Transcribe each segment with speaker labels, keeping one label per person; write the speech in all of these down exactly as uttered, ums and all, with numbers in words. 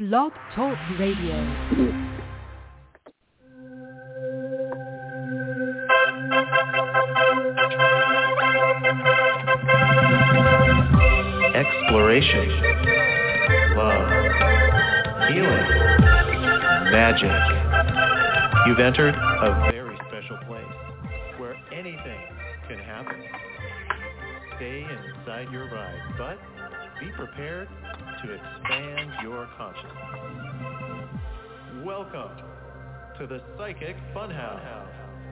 Speaker 1: Blog Talk Radio.
Speaker 2: Exploration, love, healing, magic. You've entered a very special place where anything can happen. Stay inside your ride, but be prepared to expand your consciousness. Welcome to the Psychic Funhouse.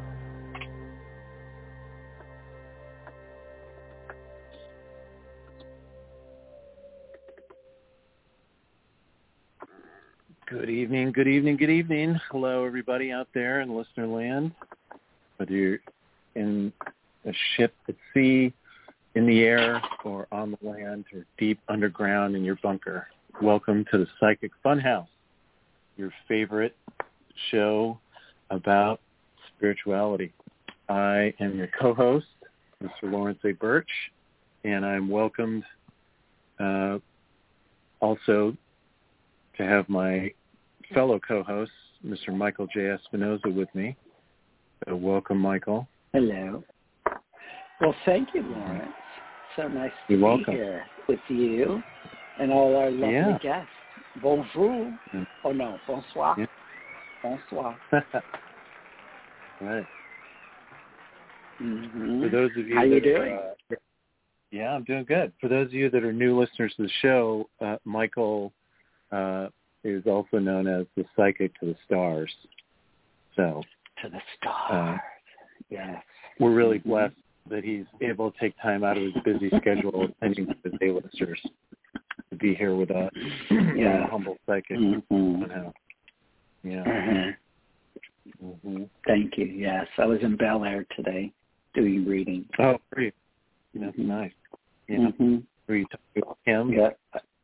Speaker 3: Good evening, good evening, good evening. Hello, everybody out there in listener land. Whether you're in a ship at sea, in the air, or on the land, or deep underground in your bunker, welcome to the Psychic Funhouse, your favorite show about spirituality. I am your co-host, Mister Lawrence A. Birch, and I'm welcomed uh, also to have my fellow co-host, Mister Michael J. Espinoza, with me. So welcome, Michael.
Speaker 4: Hello. Well, thank you, Lawrence. So nice to
Speaker 3: You're
Speaker 4: be
Speaker 3: welcome.
Speaker 4: here with you and all our lovely
Speaker 3: Yeah.
Speaker 4: guests. Bonjour.
Speaker 3: Mm.
Speaker 4: Oh, no, bonsoir.
Speaker 3: Yeah.
Speaker 4: Bonsoir.
Speaker 3: Right.
Speaker 4: Mm-hmm.
Speaker 3: For those of you
Speaker 4: How
Speaker 3: that
Speaker 4: you
Speaker 3: are,
Speaker 4: doing?
Speaker 3: Uh, yeah, I'm doing good. For those of you that are new listeners to the show, uh, Michael uh, is also known as the Psychic to the Stars. So
Speaker 4: To the stars.
Speaker 3: uh,
Speaker 4: Yes.
Speaker 3: we're really
Speaker 4: Mm-hmm.
Speaker 3: blessed that he's able to take time out of his busy schedule attending to the A-listers to be here with us.
Speaker 4: Yeah.
Speaker 3: Humble Psychic.
Speaker 4: Mm-hmm.
Speaker 3: Somehow. Yeah.
Speaker 4: Uh-huh.
Speaker 3: Mm-hmm.
Speaker 4: Thank you. Yes, I was in Bel Air today doing readings.
Speaker 3: Oh, great. That's
Speaker 4: Mm-hmm.
Speaker 3: nice. Yeah.
Speaker 4: Mm-hmm.
Speaker 3: Were you talking about him?
Speaker 4: Yeah.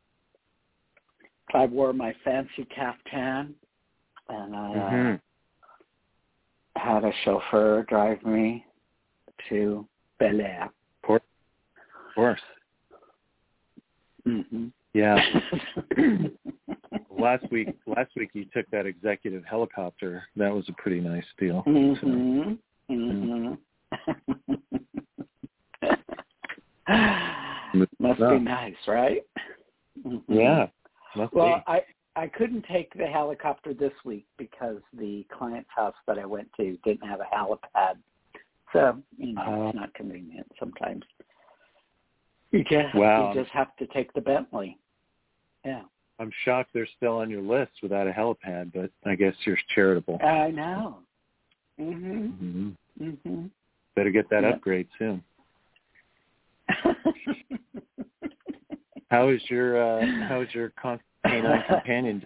Speaker 4: I wore my fancy caftan, and I uh,
Speaker 3: Mm-hmm.
Speaker 4: had a chauffeur drive me to Bel Air.
Speaker 3: Of course. Of course.
Speaker 4: Mm-hmm.
Speaker 3: Yeah. last week, last week you took that executive helicopter. That was a pretty nice deal.
Speaker 4: Mm-hmm. Mm-hmm. Must
Speaker 3: No.
Speaker 4: be nice, right? Mm-hmm.
Speaker 3: Yeah. Must
Speaker 4: Well,
Speaker 3: be.
Speaker 4: I I couldn't take the helicopter this week because the client's house that I went to didn't have a helipad. So, you know,
Speaker 3: Uh,
Speaker 4: it's not convenient sometimes. You just,
Speaker 3: Wow.
Speaker 4: you just have to take the Bentley. Yeah.
Speaker 3: I'm shocked they're still on your list without a helipad, but I guess you're charitable.
Speaker 4: I know. Mhm.
Speaker 3: Mm-hmm.
Speaker 4: Mhm.
Speaker 3: Better get that
Speaker 4: Yep.
Speaker 3: upgrade soon. How is your uh, How is your con- canine companion?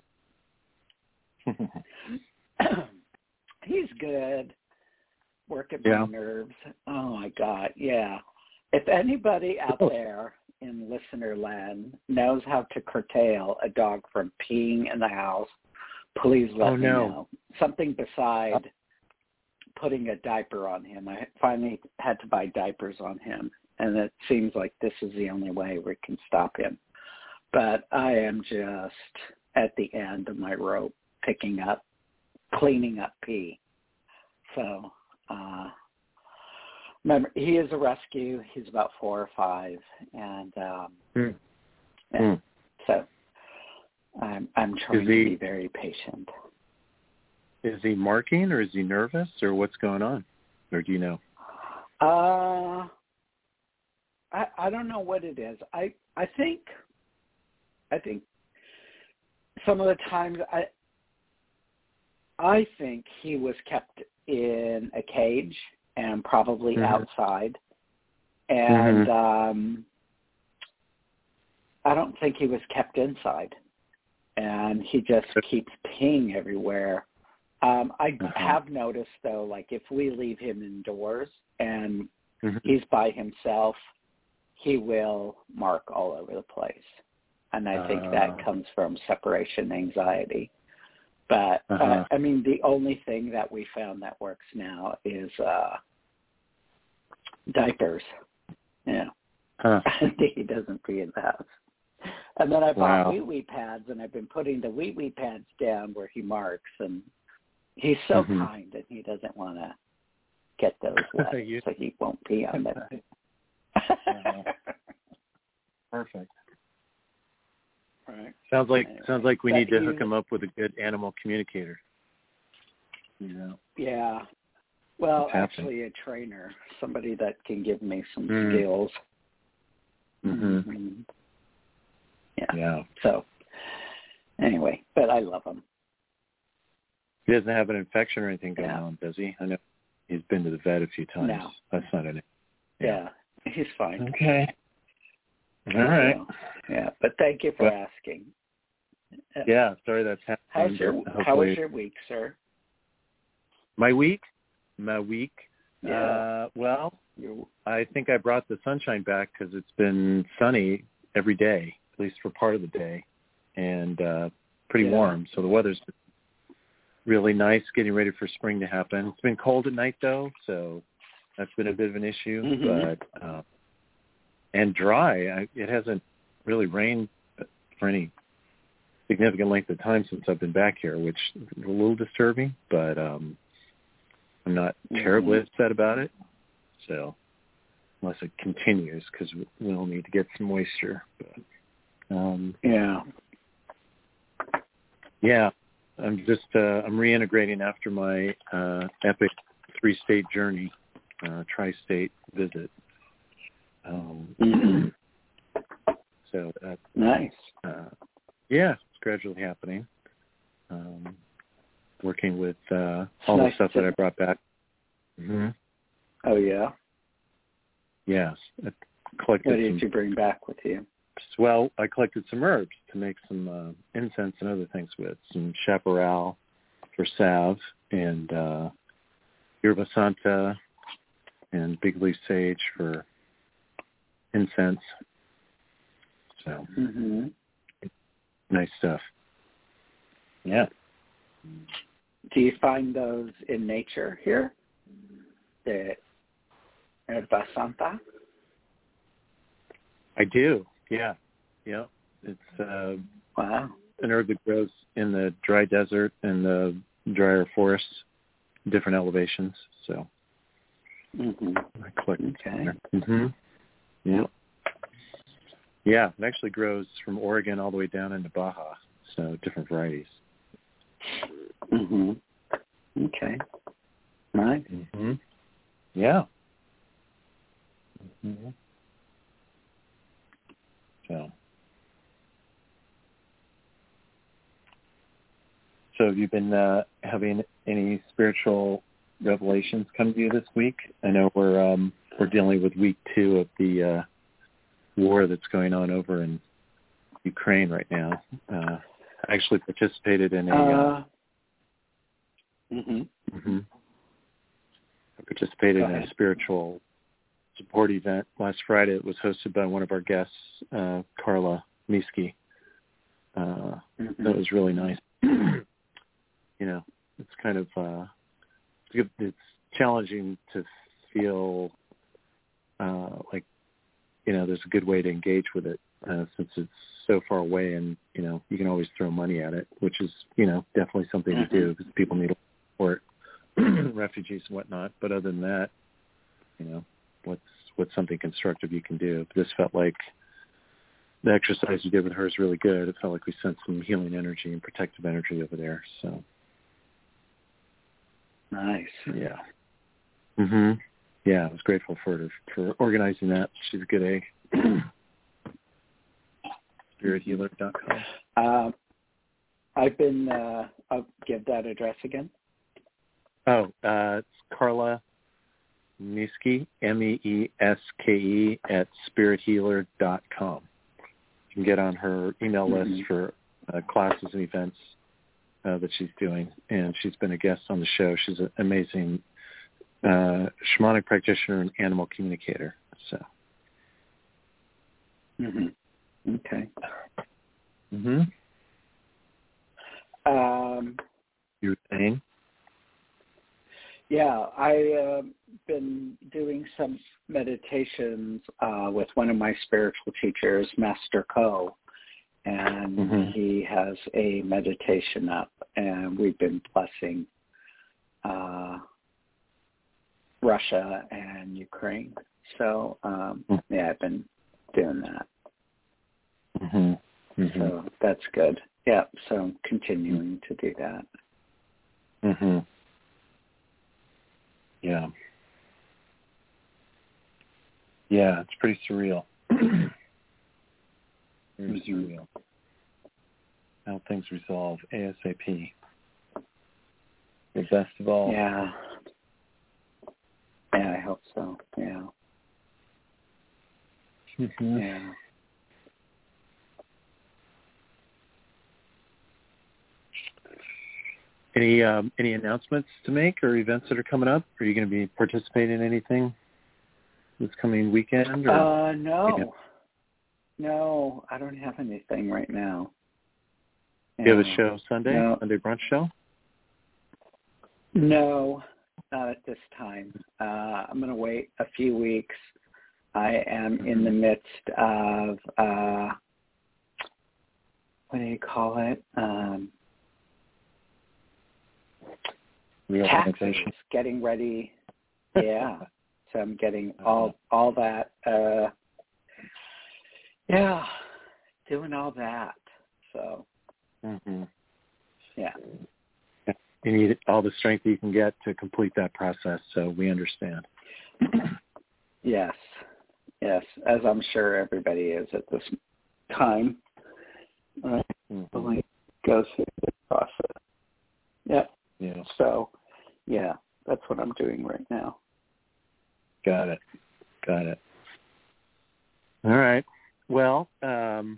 Speaker 4: He's good. Working
Speaker 3: Yeah.
Speaker 4: my nerves. Oh my God, yeah. If anybody out there in listener land knows how to curtail a dog from peeing in the house, please let
Speaker 3: Oh,
Speaker 4: me
Speaker 3: no.
Speaker 4: know. Something beside putting a diaper on him. I finally had to buy diapers on him, and it seems like this is the only way we can stop him. But I am just at the end of my rope, picking up, cleaning up pee. So, uh, remember, he is a rescue. He's about four or five, and um,
Speaker 3: Mm.
Speaker 4: yeah,
Speaker 3: Mm.
Speaker 4: so I'm I'm trying
Speaker 3: Is
Speaker 4: to
Speaker 3: he-
Speaker 4: be very patient.
Speaker 3: Is he marking, or is he nervous, or what's going on, or do you know?
Speaker 4: Uh, I I don't know what it is. I I think I think some of the times I I think he was kept in a cage and probably
Speaker 3: Mhm.
Speaker 4: outside, and
Speaker 3: Mhm.
Speaker 4: um, I don't think he was kept inside, and he just keeps peeing everywhere. Um, I
Speaker 3: Uh-huh.
Speaker 4: have noticed though, like if we leave him indoors and
Speaker 3: Mhm.
Speaker 4: he's by himself, he will mark all over the place. And I think
Speaker 3: Uh.
Speaker 4: that comes from separation anxiety. But,
Speaker 3: Uh-huh.
Speaker 4: uh, I mean, the only thing that we found that works now is uh, diapers. Yeah.
Speaker 3: Huh.
Speaker 4: He doesn't pee in the house. And then I bought
Speaker 3: Wow.
Speaker 4: wee wee pads, and I've been putting the wee wee pads down where he marks, and he's so
Speaker 3: Mhm.
Speaker 4: kind, and he doesn't want to get those wet,
Speaker 3: You-
Speaker 4: so he won't pee on them.
Speaker 3: Uh-huh. Perfect.
Speaker 4: Right.
Speaker 3: Sounds like
Speaker 4: Anyway,
Speaker 3: sounds like we
Speaker 4: but
Speaker 3: need to
Speaker 4: he's-
Speaker 3: hook him up with a good animal communicator. You know.
Speaker 4: Yeah. Well,
Speaker 3: What's happening?
Speaker 4: actually, a trainer, somebody that can give me some
Speaker 3: Mm.
Speaker 4: skills.
Speaker 3: Mhm.
Speaker 4: Mhm. Yeah.
Speaker 3: Yeah.
Speaker 4: So, anyway, but I love him.
Speaker 3: He doesn't have an infection or anything going
Speaker 4: Yeah.
Speaker 3: on, does he? I know he's been to the vet a few times.
Speaker 4: No.
Speaker 3: That's not an.
Speaker 4: Yeah. He's fine.
Speaker 3: Okay. All right.
Speaker 4: So, yeah, but thank you for
Speaker 3: Well,
Speaker 4: asking.
Speaker 3: Yeah. Sorry that's happening.
Speaker 4: How's your
Speaker 3: but
Speaker 4: How was
Speaker 3: hopefully-
Speaker 4: your week, sir?
Speaker 3: My week? My week?
Speaker 4: Yeah.
Speaker 3: Uh, well,
Speaker 4: Your,
Speaker 3: I think I brought the sunshine back because it's been sunny every day, at least for part of the day, and uh, pretty
Speaker 4: Yeah.
Speaker 3: warm. So the weather's really nice, getting ready for spring to happen. It's been cold at night, though, so that's been a bit of an issue.
Speaker 4: Mhm.
Speaker 3: But uh, and dry. I, it hasn't really rained for any significant length of time since I've been back here, which is a little disturbing, but um, I'm not terribly
Speaker 4: Mhm.
Speaker 3: upset about it. So unless it continues, because we'll need to get some moisture. But, um,
Speaker 4: yeah.
Speaker 3: yeah, I'm just uh, I'm reintegrating after my uh, epic three-state journey, uh, tri-state visit. Um,
Speaker 4: Mhm.
Speaker 3: so that's
Speaker 4: Nice.
Speaker 3: uh, yeah, it's gradually happening. Um, working with uh, all
Speaker 4: Nice
Speaker 3: the stuff
Speaker 4: to-
Speaker 3: that I brought back. Mm-hmm.
Speaker 4: Oh, yeah?
Speaker 3: Yes, I collected
Speaker 4: What
Speaker 3: some.
Speaker 4: did you bring back with you?
Speaker 3: Well, I collected some herbs to make some uh, incense and other things with. Some chaparral for salve and uh, yerba santa and big leaf sage for incense. So
Speaker 4: Mm-hmm.
Speaker 3: nice stuff. Yeah.
Speaker 4: Do you find those in nature here? The Herba Santa?
Speaker 3: I do. Yeah. Yeah. It's uh,
Speaker 4: Wow.
Speaker 3: an herb that grows in the dry desert and the drier forests, different elevations. So
Speaker 4: Mm-hmm.
Speaker 3: I collected some
Speaker 4: Okay.
Speaker 3: there. Mm-hmm. Yeah. Yeah, it actually grows from Oregon all the way down into Baja, so different varieties.
Speaker 4: Mm-hmm. Okay. Nice.
Speaker 3: Mm-hmm. Yeah. Mm-hmm. So. So have you been uh, having any spiritual revelations come to you this week? I know we're um, we're dealing with week two of the uh, war that's going on over in Ukraine right now. Uh, I actually participated in a. Uh,
Speaker 4: Uh, mm-hmm.
Speaker 3: mm-hmm. I participated
Speaker 4: Go
Speaker 3: in a
Speaker 4: ahead.
Speaker 3: spiritual support event last Friday. It was hosted by one of our guests, uh, Carla Miski. Uh,
Speaker 4: Mm-hmm.
Speaker 3: that was really nice. You know, it's kind of uh, it's, it's challenging to feel uh, like, you know, there's a good way to engage with it uh, since it's so far away, and you know, you can always throw money at it, which is, you know, definitely something
Speaker 4: Mm-hmm.
Speaker 3: to do because people need support, refugees and whatnot. But other than that, you know, what's what's something constructive you can do? This felt like the exercise you did with her is really good. It felt like we sent some healing energy and protective energy over there. So.
Speaker 4: Nice.
Speaker 3: Yeah. Mhm. Yeah, I was grateful for her for organizing that. She's a good egg. spirit healer dot com.
Speaker 4: Uh, I've been, uh, I'll give that address again.
Speaker 3: Oh, uh, it's Carla Meeske, M E E S K E, at spirit healer dot com. You can get on her email list
Speaker 4: Mhm.
Speaker 3: for uh, classes and events uh, that she's doing, and she's been a guest on the show. She's an amazing uh, shamanic practitioner and animal communicator. So.
Speaker 4: Mm-hmm. Okay.
Speaker 3: Mm-hmm.
Speaker 4: Um,
Speaker 3: You were saying?
Speaker 4: yeah, I've uh, been doing some meditations uh, with one of my spiritual teachers, Master Ko, and
Speaker 3: mm-hmm.
Speaker 4: he has a meditation up, and we've been blessing uh, Russia and Ukraine. So, um,
Speaker 3: mm-hmm.
Speaker 4: yeah, I've been doing that.
Speaker 3: Mm-hmm. Mm-hmm.
Speaker 4: So that's good. Yeah, so I'm continuing to do that.
Speaker 3: Mm-hmm. Yeah. Yeah, it's pretty surreal. Very mm-hmm. surreal. How things resolve ASAP. The best of all.
Speaker 4: Yeah. Yeah, I hope so. Yeah.
Speaker 3: Mm-hmm.
Speaker 4: Yeah.
Speaker 3: Any um, any announcements to make or events that are coming up? Are you going to be participating in anything this coming weekend? Or?
Speaker 4: Uh, no. No, I don't have anything right now.
Speaker 3: Do you have a show Sunday?
Speaker 4: No.
Speaker 3: Sunday brunch show?
Speaker 4: No, not at this time. Uh, I'm going to wait a few weeks. I am mm-hmm. in the midst of, uh, what do you call it? Um, taxes, getting ready. Yeah. So I'm getting all all that. Uh, yeah, doing all that. So,
Speaker 3: mm-hmm.
Speaker 4: yeah.
Speaker 3: You need all the strength you can get to complete that process, so we understand.
Speaker 4: Yes. Yes, as I'm sure everybody is at this time. Right?
Speaker 3: Mm-hmm.
Speaker 4: Like goes through the process. Yeah.
Speaker 3: Yeah.
Speaker 4: So, yeah, that's what I'm doing right now.
Speaker 3: Got it. Got it. All right. Well, um,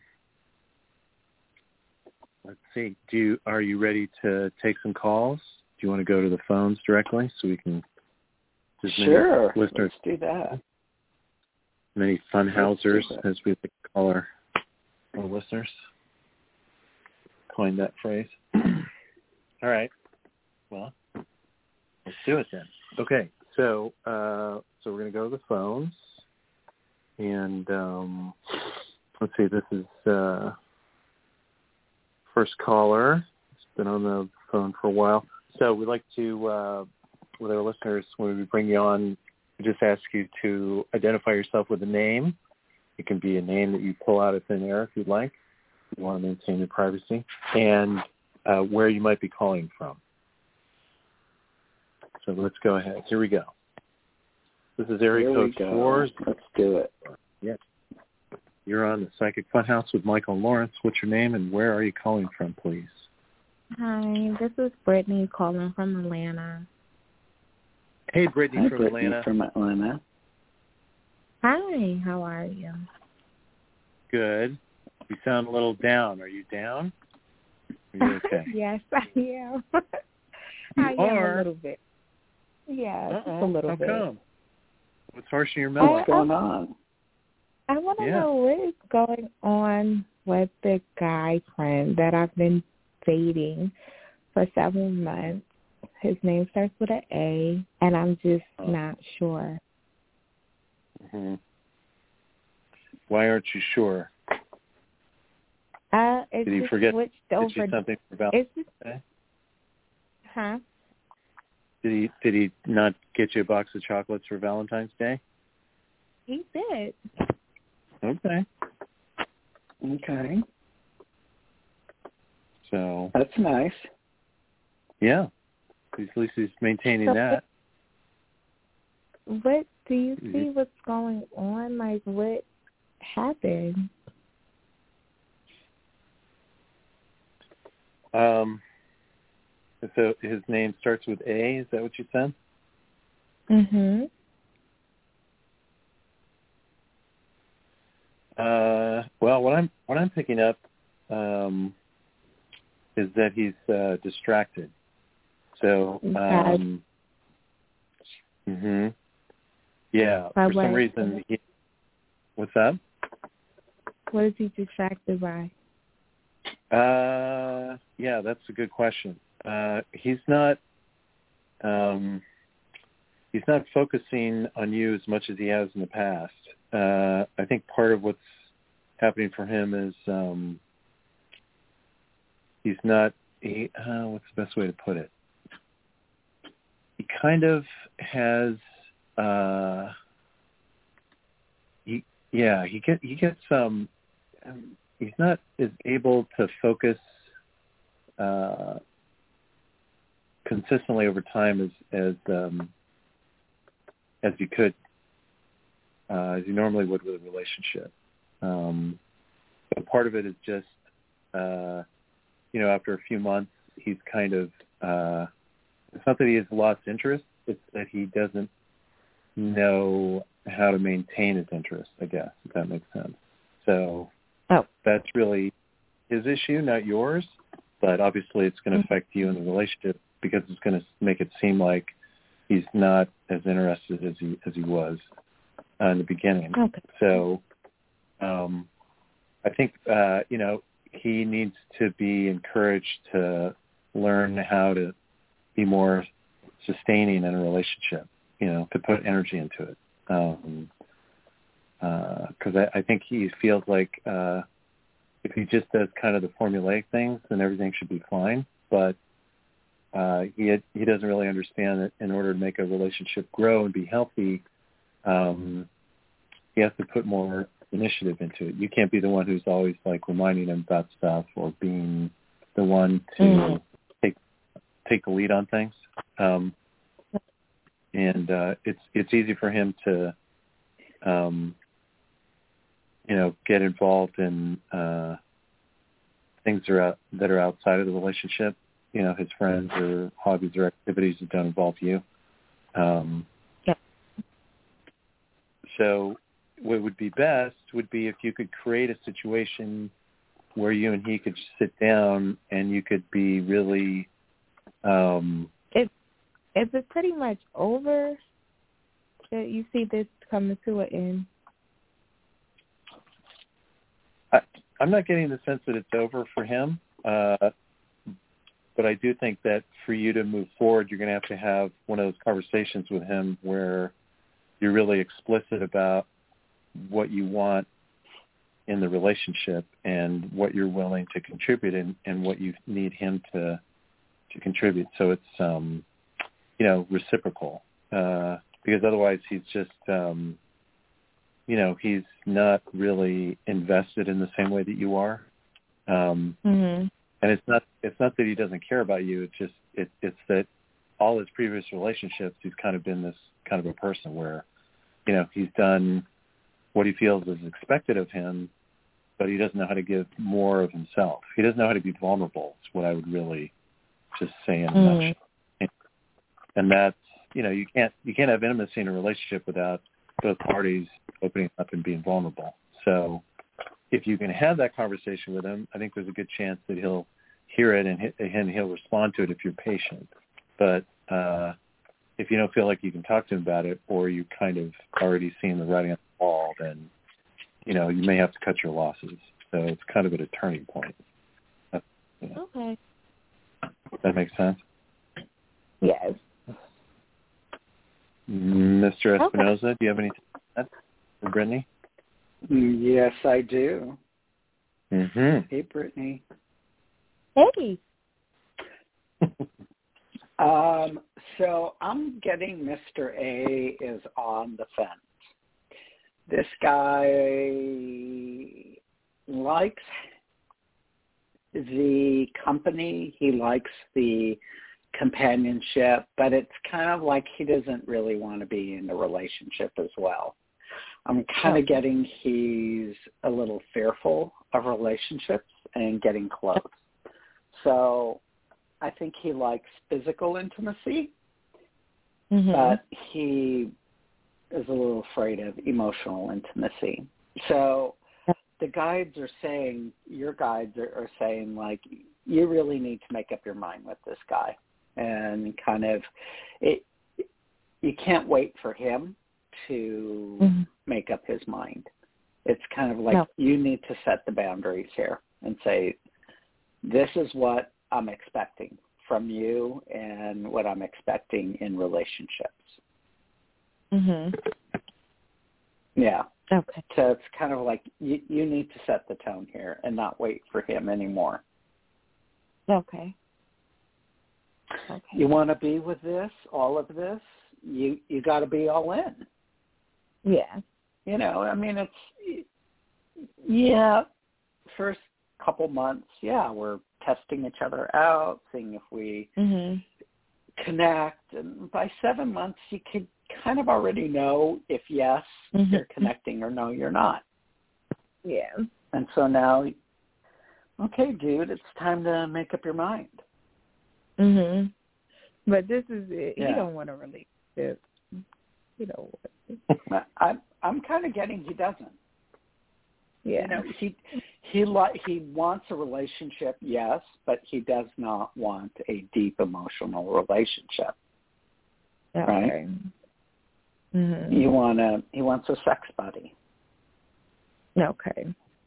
Speaker 3: let's see. Do you, are you ready to take some calls? Do you want to go to the phones directly so we can?
Speaker 4: Sure.
Speaker 3: Listeners,
Speaker 4: let's do that.
Speaker 3: Many funhousers, as we like to call our, our listeners. Coined that phrase. All right. Well, let's do it then. Okay. So, uh, so we're going to go to the phones, and um, let's see. This is uh, first caller. It's been on the phone for a while. So we'd like to, uh, with our listeners, when we bring you on, we just ask you to identify yourself with a name. It can be a name that you pull out of thin air if you'd like. You want to maintain your privacy, and uh, where you might be calling from. So let's go ahead. Here we go. This is area
Speaker 4: Here
Speaker 3: code four.
Speaker 4: Let's do it.
Speaker 3: Yes. You're on the Psychic Funhouse with Michael Lawrence. What's your name and where are you calling from, please?
Speaker 1: Hi, this is Brittany calling from Atlanta.
Speaker 3: Hey, Brittany
Speaker 4: Hi,
Speaker 3: from
Speaker 4: Brittany
Speaker 3: Atlanta.
Speaker 4: from Atlanta.
Speaker 1: Hi, how are you?
Speaker 3: Good. You sound a little down. Are you down? Are you okay?
Speaker 1: Yes, I am.
Speaker 3: You
Speaker 1: I
Speaker 3: are?
Speaker 1: am a little bit. Yeah,
Speaker 3: Uh-oh.
Speaker 1: just a little
Speaker 3: How
Speaker 1: bit.
Speaker 3: come? What's harshing your mellow?
Speaker 4: What's going on?
Speaker 1: I want to
Speaker 3: Yeah.
Speaker 1: know what is going on with the guy friend that I've been dating for several months. His name starts with an A, and I'm just
Speaker 3: oh.
Speaker 1: not sure.
Speaker 3: Mm-hmm. Why aren't you sure?
Speaker 1: Uh, it's
Speaker 3: Did he
Speaker 1: just
Speaker 3: forget
Speaker 1: switched
Speaker 3: to
Speaker 1: over.
Speaker 3: get you something for Valentine's
Speaker 1: It's just,
Speaker 3: Day?
Speaker 1: huh?
Speaker 3: Did he did he not get you a box of chocolates for Valentine's Day?
Speaker 1: He did.
Speaker 3: Okay.
Speaker 4: Okay.
Speaker 3: So
Speaker 4: That's nice.
Speaker 3: yeah, at least he's maintaining
Speaker 1: So
Speaker 3: that.
Speaker 1: What do you see? What's going on? Like, what happened?
Speaker 3: Um. So his name starts with A. Is that what you said?
Speaker 1: Mhm.
Speaker 3: Uh. Well, what I'm what I'm picking up um, is that he's uh, distracted. So. Um, mhm. Yeah.
Speaker 1: By
Speaker 3: for some
Speaker 1: what?
Speaker 3: reason. He, what's that?
Speaker 1: What is he distracted by?
Speaker 3: Uh. Yeah, that's a good question. Uh, he's not um, he's not focusing on you as much as he has in the past. Uh, I think part of what's happening for him is um, he's not, he, uh, what's the best way to put it? He kind of has, uh, he, yeah, he get he gets some, um, he's not as able to focus uh, consistently over time as, as, um, as he could, uh, as he normally would with a relationship. Um, but part of it is just, uh, you know, after a few months, he's kind of, uh, it's not that he has lost interest, it's that he doesn't know how to maintain his interest, I guess, if that makes sense. So oh. that's really his issue, not yours, but obviously it's going to affect you in the relationship because it's going to make it seem like he's not as interested as he as he was uh, in the beginning. Okay. So um, I think, uh, you know, he needs to be encouraged to learn how to be more sustaining in a relationship, you know, to put energy into it. Um, because uh, I, I think he feels like uh, if he just does kind of the formulaic things, then everything should be fine. But uh, he had, he doesn't really understand that in order to make a relationship grow and be healthy, um, he has to put more initiative into it. You can't be the one who's always like reminding him about stuff or being the one to mm. take take the lead on things. Um, and uh, it's it's easy for him to, um, you know, get involved in uh, things that are, out, that are outside of the relationship. You know, his friends or hobbies or activities that don't involve you. Um, yep. So what would be best would be if you could create a situation where you and he could sit down and you could be really... Um,
Speaker 1: it, is it pretty much over that you see this coming to an end?
Speaker 3: I, I'm not getting the sense that it's over for him, uh, but I do think that for you to move forward, you're going to have to have one of those conversations with him where you're really explicit about what you want in the relationship and what you're willing to contribute and, and what you need him to to contribute. So it's, um, you know, reciprocal, uh, because otherwise he's just, um, you know, he's not really invested in the same way that you are. Um, mm-hmm. And it's not, it's not that he doesn't care about you. It's just, it, it's that all his previous relationships, he's kind of been this kind of a person where, you know, he's done what he feels is expected of him, but he doesn't know how to give more of himself. He doesn't know how to be vulnerable. Is what I would really just say in a mm. nutshell. And that's, you know, you can't you can't have intimacy in a relationship without both parties opening up and being vulnerable. So if you can have that conversation with him, I think there's a good chance that he'll hear it and, and he'll respond to it if you're patient. But uh, if you don't feel like you can talk to him about it, or you kind of already seen the writing on the wall, then, you know, you may have to cut your losses. So it's kind of at a turning point. That's, you know.
Speaker 1: Okay.
Speaker 3: That makes sense?
Speaker 1: Yes.
Speaker 3: Mister Espinoza, okay. Do you have anything to add for Brittany?
Speaker 4: Yes, I do.
Speaker 3: Mm-hmm.
Speaker 4: Hey, Brittany.
Speaker 1: Hey.
Speaker 4: um, so I'm getting Mister A is on the fence. This guy likes the company. He likes the companionship, but it's kind of like he doesn't really want to be in a relationship as well. I'm kind of getting he's a little fearful of relationships and getting close. So I think he likes physical intimacy, mm-hmm. but he is a little afraid of emotional intimacy. So the guides are saying, your guides are, are saying, like, you really need to make up your mind with this guy. And kind of, it, you can't wait for him to mm-hmm. make up his mind. It's kind of like no. you need to set the boundaries here and say, this is what I'm expecting from you and what I'm expecting in relationships.
Speaker 1: Mhm.
Speaker 4: Yeah.
Speaker 1: Okay.
Speaker 4: So it's kind of like you, you need to set the tone here and not wait for him anymore.
Speaker 1: Okay. Okay.
Speaker 4: You want to be with this, all of this, you you got to be all in.
Speaker 1: Yeah.
Speaker 4: You know, I mean, it's, yeah, first couple months, yeah, we're testing each other out, seeing if we
Speaker 1: mm-hmm. connect.
Speaker 4: And by seven months, you could kind of already know if, yes,
Speaker 1: mm-hmm.
Speaker 4: you're connecting or no, you're not.
Speaker 1: Yeah.
Speaker 4: And so now, okay, dude, it's time to make up your mind.
Speaker 1: Mhm. But this is it.
Speaker 4: Yeah.
Speaker 1: You don't want a relationship. You don't
Speaker 4: want. I, I'm kind of getting he doesn't.
Speaker 1: Yeah.
Speaker 4: You know, he he li- he wants a relationship, yes, but he does not want a deep emotional relationship.
Speaker 1: Okay.
Speaker 4: Right?
Speaker 1: Mhm.
Speaker 4: You want a he wants a sex buddy.
Speaker 1: Okay.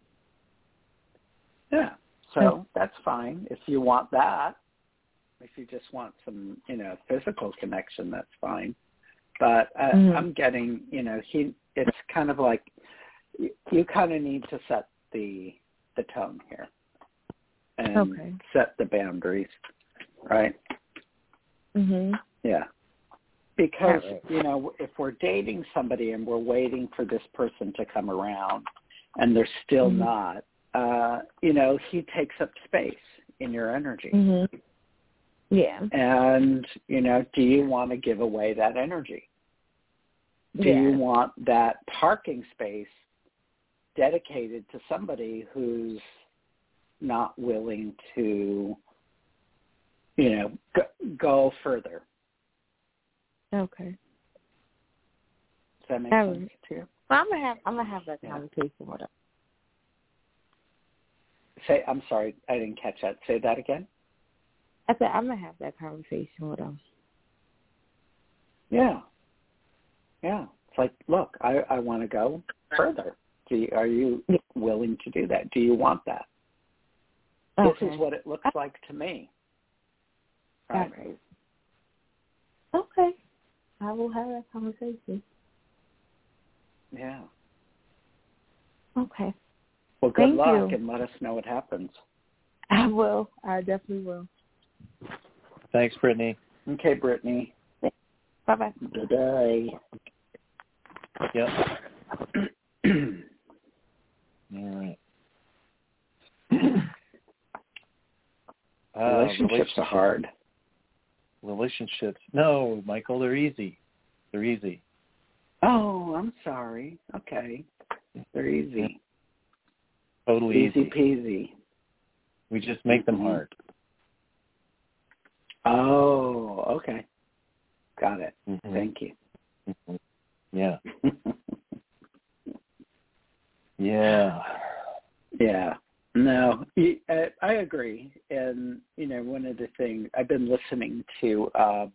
Speaker 4: Yeah. So that's fine if you want that. If you just want some, you know, physical connection, that's fine. But uh,
Speaker 1: mm-hmm.
Speaker 4: I'm getting, you know, he. It's kind of like you, you kind of need to set the the tone here and
Speaker 1: okay.
Speaker 4: set the boundaries, right?
Speaker 1: Mhm.
Speaker 4: Yeah. Because
Speaker 1: right.
Speaker 4: you know, if we're dating somebody and we're waiting for this person to come around, and they're still
Speaker 1: mm-hmm.
Speaker 4: not, uh, you know, he takes up space in your energy.
Speaker 1: Mhm. Yeah.
Speaker 4: And, you know, do you want to give away that energy? Do
Speaker 1: yeah.
Speaker 4: you want that parking space dedicated to somebody who's not willing to, you know, go, go further?
Speaker 1: Okay.
Speaker 4: Does that make
Speaker 1: that
Speaker 4: sense
Speaker 1: was,
Speaker 4: to you?
Speaker 1: Well, I'm gonna have I'm gonna have that
Speaker 4: yeah.
Speaker 1: conversation with him.
Speaker 4: Say, I'm sorry, I didn't catch that. Say that again.
Speaker 1: I said I'm gonna have that conversation with him.
Speaker 4: Yeah. Yeah. It's like, look, I, I want to go further. Do you, are you
Speaker 1: yeah.
Speaker 4: willing to do that? Do you want that?
Speaker 1: Okay.
Speaker 4: This is what it looks like to me.
Speaker 1: Right. All right. Okay. I will have that conversation.
Speaker 4: Yeah.
Speaker 1: Okay.
Speaker 4: Well, good
Speaker 1: Thank
Speaker 4: luck,
Speaker 1: you.
Speaker 4: and let us know what happens.
Speaker 1: I will. I definitely will.
Speaker 3: Thanks, Brittany.
Speaker 4: Okay, Brittany.
Speaker 1: Bye-bye.
Speaker 4: Bye-bye.
Speaker 3: Yep. All right. uh,
Speaker 4: relationships,
Speaker 3: relationships
Speaker 4: are hard.
Speaker 3: Relationships. No, Michael, they're easy. They're easy.
Speaker 4: Oh, I'm sorry. Okay. They're easy.
Speaker 3: Yeah. Totally
Speaker 4: easy.
Speaker 3: Easy
Speaker 4: peasy.
Speaker 3: We just make
Speaker 4: mm-hmm.
Speaker 3: them hard.
Speaker 4: Oh, okay. Got it.
Speaker 3: Mm-hmm.
Speaker 4: Thank you.
Speaker 3: Mm-hmm. Yeah. yeah.
Speaker 4: Yeah. No, I agree. And, you know, one of the things, I've been listening to uh,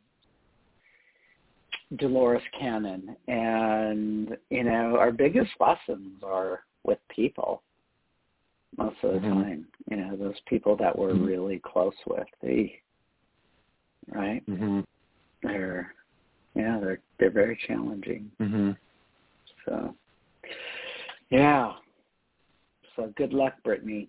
Speaker 4: Dolores Cannon, and, you know, our biggest lessons are with people most of the
Speaker 3: mm-hmm.
Speaker 4: time. You know, those people that we're
Speaker 3: mm-hmm.
Speaker 4: really close with, they, right?
Speaker 3: Mm-hmm.
Speaker 4: They're, yeah, they're, they're very challenging.
Speaker 3: Mm-hmm.
Speaker 4: So, yeah. So good luck, Brittany.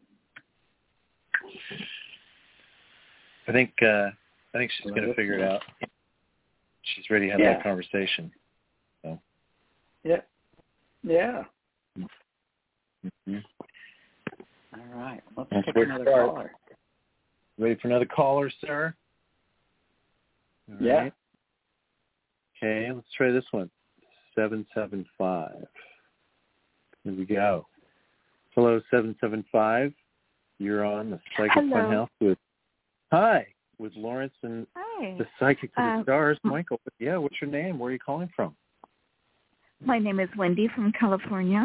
Speaker 3: I think uh, I think she's going to figure it out. She's ready to have
Speaker 4: yeah.
Speaker 3: that conversation. So.
Speaker 4: Yeah. Yeah.
Speaker 3: Mm-hmm.
Speaker 4: All right. Let's
Speaker 3: That's
Speaker 4: take
Speaker 3: where
Speaker 4: another
Speaker 3: start.
Speaker 4: caller.
Speaker 3: Ready for another caller, sir? All
Speaker 4: yeah.
Speaker 3: Right. Okay, let's try this one. seven seven five. Here we go. Hello, seven seven five. You're on the Psychic
Speaker 5: Hello.
Speaker 3: Funhouse with, hi, with Lawrence and
Speaker 5: Hi.
Speaker 3: the Psychic to the
Speaker 5: uh,
Speaker 3: Stars. Michael, yeah, what's your name? Where are you calling from?
Speaker 5: My name is Wendy from California.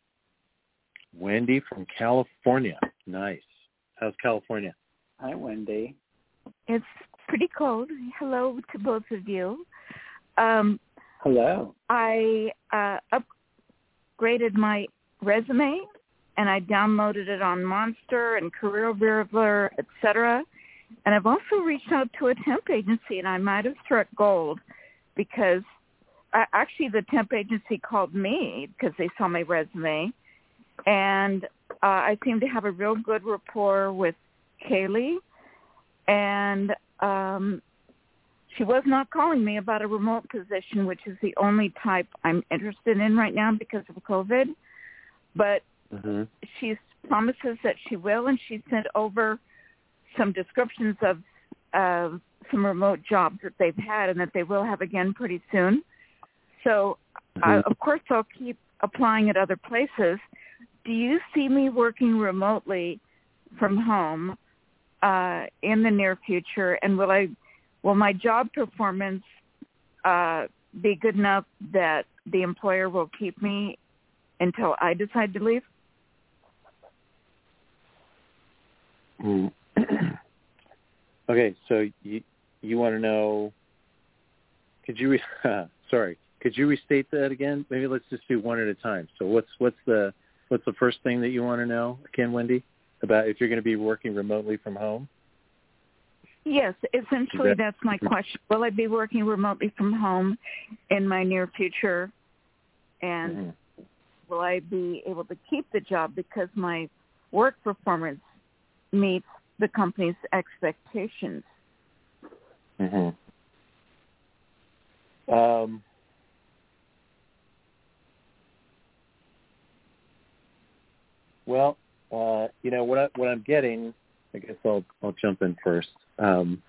Speaker 3: Wendy from California. Nice. How's California?
Speaker 4: Hi, Wendy.
Speaker 5: It's pretty cold. Hello to both of you. Um,
Speaker 4: Hello.
Speaker 5: I uh, upgraded my resume, and I downloaded it on Monster and Career Builder, et cetera. And I've also reached out to a temp agency, and I might have struck gold because I, actually the temp agency called me because they saw my resume, and uh, I seem to have a real good rapport with Kaylee. And um, she was not calling me about a remote position, which is the only type I'm interested in right now because of COVID. But mm-hmm. she promises that she will, and she sent over some descriptions of uh, some remote jobs that they've had and that they will have again pretty soon. So, mm-hmm. I, of course, I'll keep applying at other places. Do you see me working remotely from home uh, in the near future, and will I, will my job performance uh, be good enough that the employer will keep me until I decide to leave?
Speaker 3: Mm. Okay, so you you want to know? Could you re- sorry? Could you restate that again? Maybe let's just do one at a time. So what's what's the what's the first thing that you want to know again, Wendy, about if you're going to be working remotely from home?
Speaker 5: Yes, essentially that, that's my question. Will I be working remotely from home in my near future, and mm-hmm. will I be able to keep the job because my work performance meets the company's expectations?
Speaker 3: Mm-hmm. Um, well, uh, you know what I, what I'm getting. I guess I'll I'll jump in first. Um,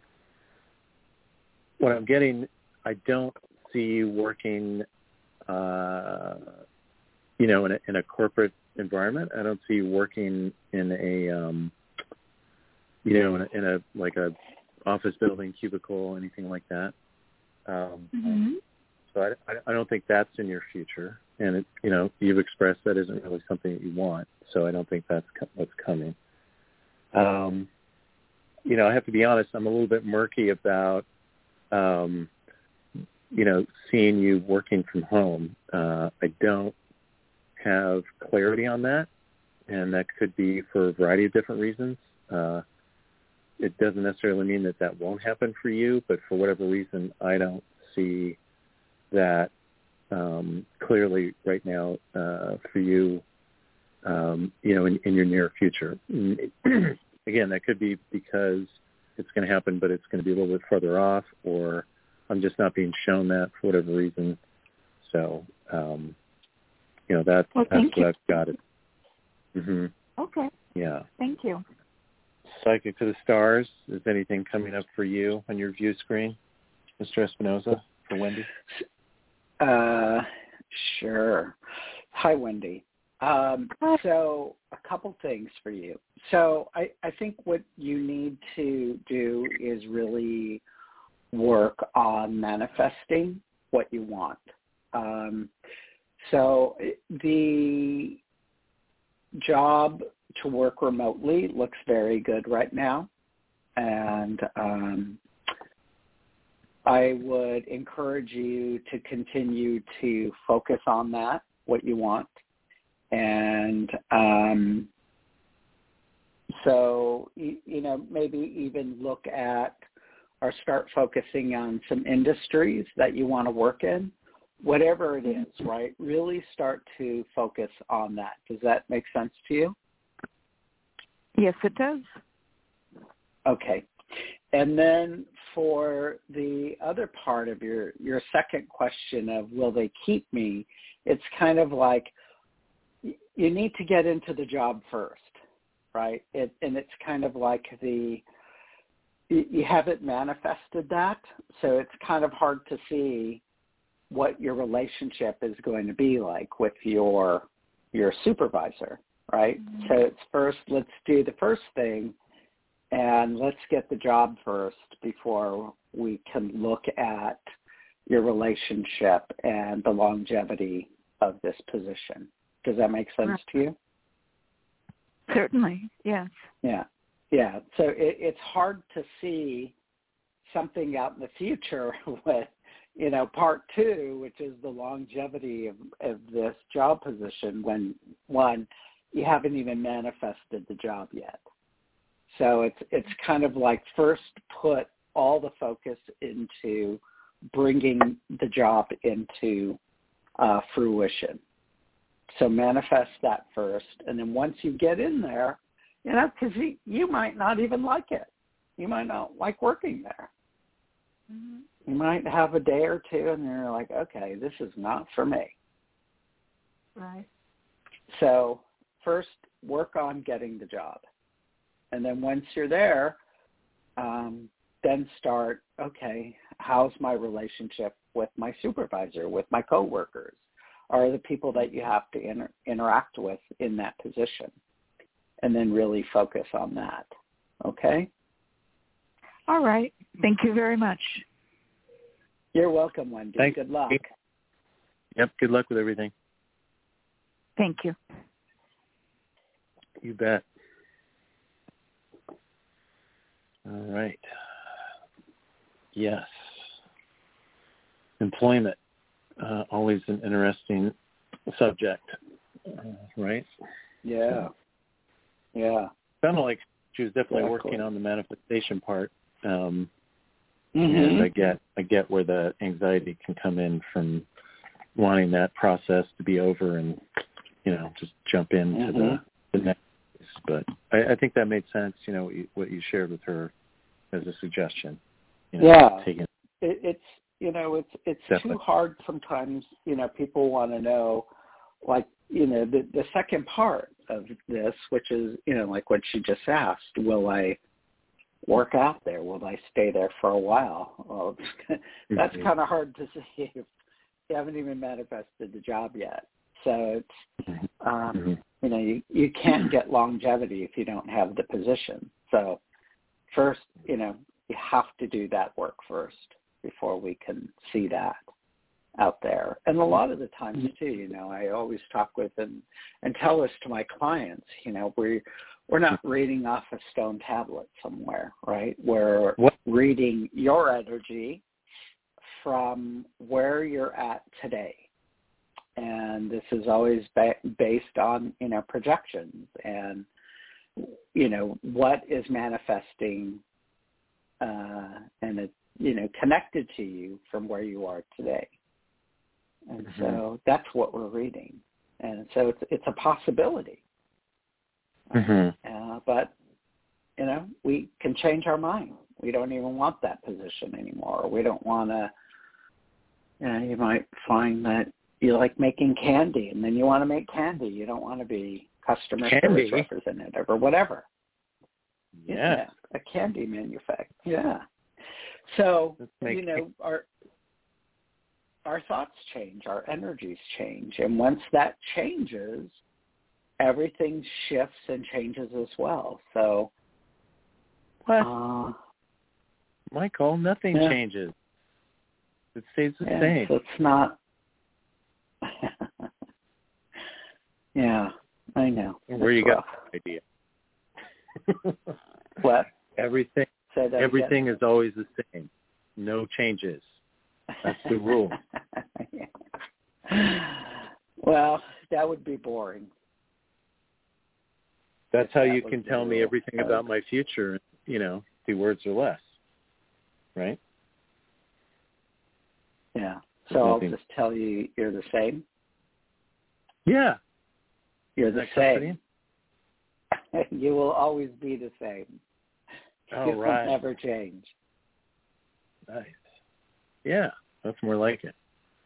Speaker 3: what I'm getting, I don't see you working, uh, you know, in a, in a corporate environment. I don't see you working in a, um, you know, in a, in a like a office building, cubicle, anything like that. Um, mm-hmm. So I, I don't think that's in your future. And, it, you know, you've expressed that isn't really something that you want. So I don't think that's what's coming. Um, you know, I have to be honest, I'm a little bit murky about, um, you know, seeing you working from home. Uh, I don't have clarity on that, and that could be for a variety of different reasons. Uh, it doesn't necessarily mean that that won't happen for you, but for whatever reason, I don't see that um, clearly right now uh, for you, um, you know, in, in your near future. Again, that could be because it's going to happen, but it's going to be a little bit further off, or I'm just not being shown that for whatever reason. So, um, you know, that,
Speaker 5: well,
Speaker 3: that's
Speaker 5: what
Speaker 3: you. I've got it. Mm-hmm.
Speaker 5: Okay.
Speaker 3: Yeah.
Speaker 5: Thank you.
Speaker 3: Psychic to the stars. Is anything coming up for you on your view screen, Mister Espinoza, for Wendy?
Speaker 4: Uh, sure. Hi, Wendy. Um, so a couple things for you. So I, I think what you need to do is really work on manifesting what you want. Um, so the job to work remotely looks very good right now. And um, I would encourage you to continue to focus on that, what you want. And um, so, you, you know, maybe even look at or start focusing on some industries that you want to work in, whatever it is, right? Really start to focus on that. Does that make sense to you?
Speaker 5: Yes, it does.
Speaker 4: Okay. And then for the other part of your, your second question of will they keep me, it's kind of like you need to get into the job first, right? It, and it's kind of like the, you haven't manifested that, so it's kind of hard to see what your relationship is going to be like with your your supervisor, right? Mm-hmm. So it's first, let's do the first thing, and let's get the job first before we can look at your relationship and the longevity of this position. Does that make sense to you?
Speaker 5: Certainly, yes.
Speaker 4: Yeah, yeah. So it, it's hard to see something out in the future with, you know, part two, which is the longevity of, of this job position when, one, you haven't even manifested the job yet. So it's it's kind of like first put all the focus into bringing the job into uh, fruition. So manifest that first, and then once you get in there, you know, because you, you might not even like it, you might not like working there.
Speaker 5: Mm-hmm.
Speaker 4: You might have a day or two and you're like, okay, this is not for me.
Speaker 5: Right.
Speaker 4: So first, work on getting the job. And then once you're there, um, then start, okay, how's my relationship with my supervisor, with my coworkers? Are the people that you have to inter- interact with in that position? And then really focus on that. Okay?
Speaker 5: All right. Thank you very much.
Speaker 4: You're welcome, Wendy.
Speaker 3: Thanks.
Speaker 4: Good luck.
Speaker 3: Yep. Good luck with everything.
Speaker 5: Thank you.
Speaker 3: You bet. All right. Yes. Employment, uh, always an interesting subject, uh, right?
Speaker 4: Yeah. Yeah.
Speaker 3: Sounded like she was definitely
Speaker 4: Exactly.
Speaker 3: working on the manifestation part. Um,
Speaker 4: Mm-hmm.
Speaker 3: and I get, I get where the anxiety can come in from wanting that process to be over and, you know, just jump into
Speaker 4: Mm-hmm.
Speaker 3: the, the next. But I, I think that made sense. You know, what you, what you shared with her as a suggestion. You know,
Speaker 4: Yeah.
Speaker 3: taking
Speaker 4: It, it's, you know, it's it's
Speaker 3: Definitely.
Speaker 4: too hard sometimes. You know, people want to know, like, you know, the the second part of this, which is, you know, like what she just asked, will I work out there? Will I stay there for a while? Well, that's
Speaker 3: Mhm.
Speaker 4: kind of hard to see if you haven't even manifested the job yet. So it's, um,
Speaker 3: Mhm.
Speaker 4: you know, you, you can't get longevity if you don't have the position. So first, you know, you have to do that work first before we can see that out there. And a lot of the times too, you know, I always talk with and, and tell this to my clients, you know, we we're not reading off a stone tablet somewhere, right? We're
Speaker 3: What?
Speaker 4: reading your energy from where you're at today. And this is always ba- based on, you know, projections and, you know, what is manifesting uh, and it's, you know, connected to you from where you are today. And
Speaker 3: Mm-hmm.
Speaker 4: so that's what we're reading. And so it's it's a possibility.
Speaker 3: Mm-hmm.
Speaker 4: Uh, but, you know, we can change our mind. We don't even want that position anymore. We don't want to, you know, you might find that you like making candy and then you want to make candy. You don't want to be customer
Speaker 3: Candy?
Speaker 4: service representative or whatever.
Speaker 3: Yeah.
Speaker 4: yeah. A candy manufacturer. Yeah. So,
Speaker 3: Let's make
Speaker 4: you know, our our thoughts change, our energies change. And once that changes, everything shifts and changes as well. So,
Speaker 3: What?
Speaker 4: uh,
Speaker 3: Michael, nothing
Speaker 4: yeah.
Speaker 3: changes. It stays the
Speaker 4: yeah,
Speaker 3: same.
Speaker 4: so it's not. yeah, I know.
Speaker 3: Where you
Speaker 4: It's
Speaker 3: got the idea?
Speaker 4: rough. What?
Speaker 3: Everything,
Speaker 4: Say that
Speaker 3: everything is always the same. No changes. That's the rule.
Speaker 4: yeah. Well, that would be boring.
Speaker 3: That's how
Speaker 4: That
Speaker 3: you
Speaker 4: was
Speaker 3: can
Speaker 4: the
Speaker 3: tell me
Speaker 4: rule.
Speaker 3: everything about my future, you know, two words or less. Right?
Speaker 4: Yeah. So
Speaker 3: There's
Speaker 4: I'll
Speaker 3: nothing-
Speaker 4: just tell you you're the same.
Speaker 3: Yeah.
Speaker 4: You're
Speaker 3: Is
Speaker 4: the
Speaker 3: that comforting?
Speaker 4: same. You will always be the same.
Speaker 3: All
Speaker 4: you
Speaker 3: right.
Speaker 4: will never change.
Speaker 3: Nice. Yeah. That's more like it.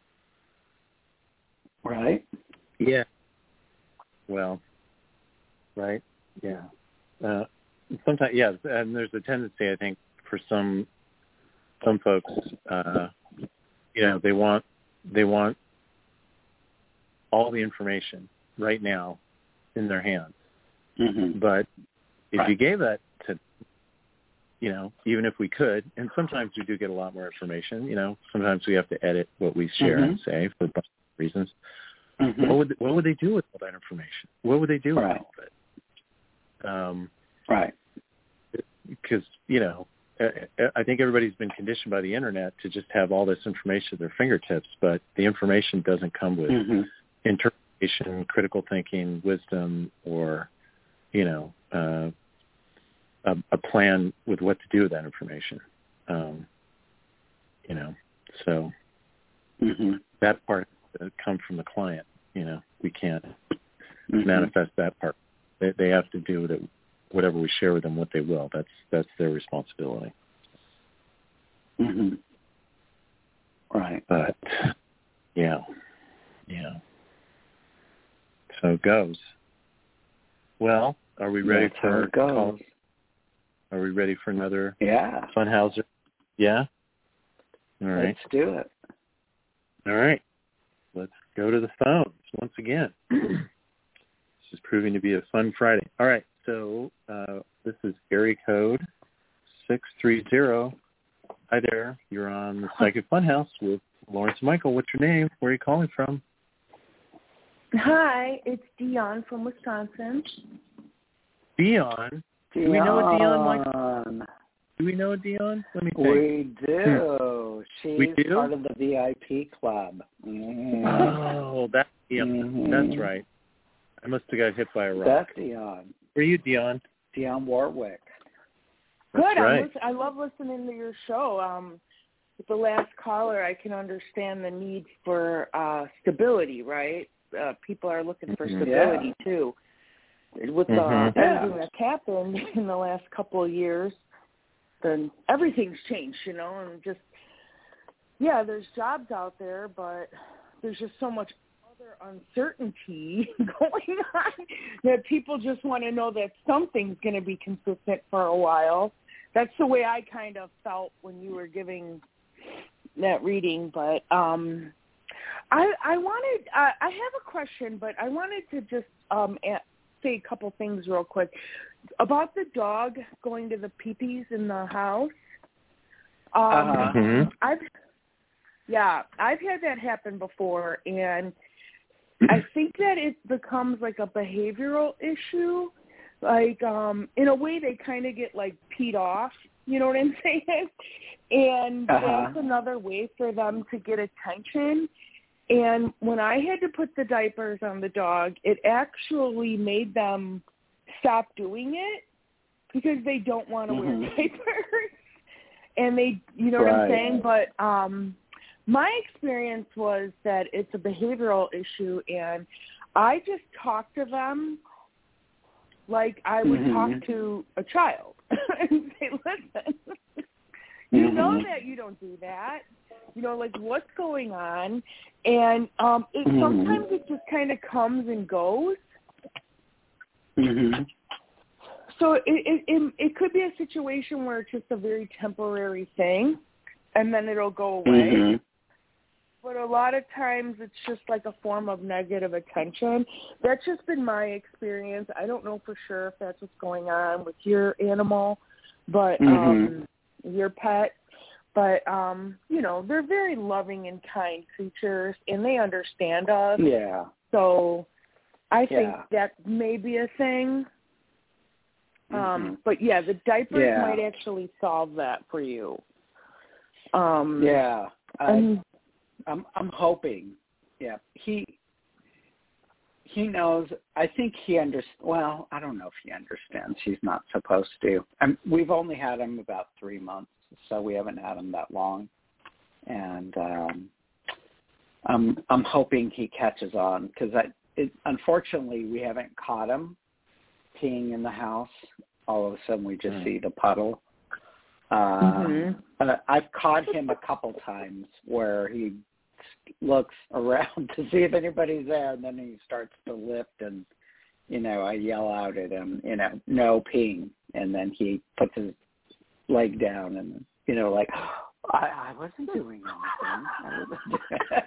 Speaker 4: Right?
Speaker 3: Yeah. Well, right. Yeah. Uh, sometimes, yeah, and there's a tendency, I think, for some some folks, uh, you know, they want they want all the information right now in their hands.
Speaker 4: Mm-hmm.
Speaker 3: But if
Speaker 4: Right.
Speaker 3: you gave that to, you know, even if we could, and sometimes we do get a lot more information. You know, sometimes we have to edit what we share
Speaker 4: Mm-hmm.
Speaker 3: and say for a bunch of reasons.
Speaker 4: Mm-hmm.
Speaker 3: What would what would they do with all that information? What would they do with
Speaker 4: Right.
Speaker 3: all of it? Um,
Speaker 4: Right.
Speaker 3: because, you know, I, I think everybody's been conditioned by the internet to just have all this information at their fingertips, but the information doesn't come with
Speaker 4: Mm-hmm.
Speaker 3: interpretation, critical thinking, wisdom, or, you know, uh, a, a plan with what to do with that information. Um, you know, so
Speaker 4: Mm-hmm.
Speaker 3: that part uh, comes from the client. You know, we can't
Speaker 4: Mm-hmm.
Speaker 3: manifest that part. They, they have to do it whatever we share with them, what they will. That's that's their responsibility.
Speaker 4: Mm-hmm. Right.
Speaker 3: But yeah, yeah. So it goes. Well, are we ready
Speaker 4: That's how
Speaker 3: for
Speaker 4: it goes.
Speaker 3: Call? Are we ready for another
Speaker 4: Yeah.
Speaker 3: Funhauser? Yeah? All right.
Speaker 4: Let's do it.
Speaker 3: All right. Let's go to the phones once again. This is proving to be a fun Friday. All right. So uh, this is area code six three zero. Hi there. You're on the Psychic Funhouse with Lawrence Michael. What's your name? Where are you calling from?
Speaker 6: Hi, it's Dion from Wisconsin.
Speaker 3: Dion?
Speaker 4: Dion.
Speaker 3: Do we know a Dion? Like, do we know a Dion? Let me think.
Speaker 4: We do.
Speaker 3: Hmm.
Speaker 4: She's
Speaker 3: we do?
Speaker 4: part of the V I P club. Mm-hmm.
Speaker 3: Oh, that's Dion.
Speaker 4: Mm-hmm.
Speaker 3: That's right. I must have got hit by a rock.
Speaker 4: That's Dion.
Speaker 3: Where are you, Dion?
Speaker 4: Dion Warwick.
Speaker 6: Good.
Speaker 3: That's right.
Speaker 6: I'm listen- I love listening to your show. Um, with the last caller, I can understand the need for uh, stability, right? Uh, people are looking for
Speaker 3: Mm-hmm.
Speaker 6: stability,
Speaker 4: Yeah.
Speaker 6: too. With the,
Speaker 3: Mm-hmm.
Speaker 6: everything that's happened in the last couple of years, then everything's changed, you know, and just, yeah, there's jobs out there, but there's just so much other uncertainty going on that people just want to know that something's going to be consistent for a while. That's the way I kind of felt when you were giving that reading, but um, I, I wanted, uh, I have a question, but I wanted to just um, a- say a couple things real quick. About the dog going to the pee-pees in the house. Um,
Speaker 4: Uh-huh.
Speaker 3: Mm-hmm.
Speaker 6: I've, yeah, I've had that happen before, and I think that it becomes like a behavioral issue. Like, um, in a way, they kind of get, like, peed off, you know what I'm saying? And
Speaker 4: Uh-huh.
Speaker 6: that's another way for them to get attention. And when I had to put the diapers on the dog, it actually made them stop doing it because they don't want to
Speaker 4: Mm-hmm.
Speaker 6: wear diapers. And they, you know what
Speaker 4: Right.
Speaker 6: I'm saying? But um, my experience was that it's a behavioral issue, and I just talk to them like I would
Speaker 4: Mm-hmm.
Speaker 6: talk to a child and say, listen, you
Speaker 4: Mm-hmm.
Speaker 6: know that you don't do that. You know, like, what's going on? And um, it
Speaker 4: Mm-hmm.
Speaker 6: sometimes it just kind of comes and goes.
Speaker 4: Mm-hmm.
Speaker 6: So it, it it it could be a situation where it's just a very temporary thing, and then it'll go away.
Speaker 4: Mm-hmm.
Speaker 6: But a lot of times it's just like a form of negative attention. That's just been my experience. I don't know for sure if that's what's going on with your animal, but
Speaker 4: Mm-hmm.
Speaker 6: um, your pet. But, um, you know, they're very loving and kind creatures, and they understand us.
Speaker 4: Yeah.
Speaker 6: So I think
Speaker 4: Yeah.
Speaker 6: that may be a thing. Um,
Speaker 4: Mm-hmm.
Speaker 6: But, yeah, the diapers
Speaker 4: Yeah.
Speaker 6: might actually solve that for you. Um,
Speaker 4: Yeah. I,
Speaker 6: and,
Speaker 4: I'm I'm hoping. Yeah. He he knows. I think he understands. Well, I don't know if he understands. He's not supposed to. Um, we've only had him about three months, so we haven't had him that long. And um, I'm I'm hoping he catches on because I it, unfortunately we haven't caught him peeing in the house. All of a sudden we just
Speaker 3: Mm.
Speaker 4: see the puddle. Uh,
Speaker 6: Mhm.
Speaker 4: uh, I've caught him a couple times where he looks around to see if anybody's there, and then he starts to lift, and you know I yell out at him, you know, no peeing, and then he puts his leg down, and you know, like I, I wasn't doing anything. I wasn't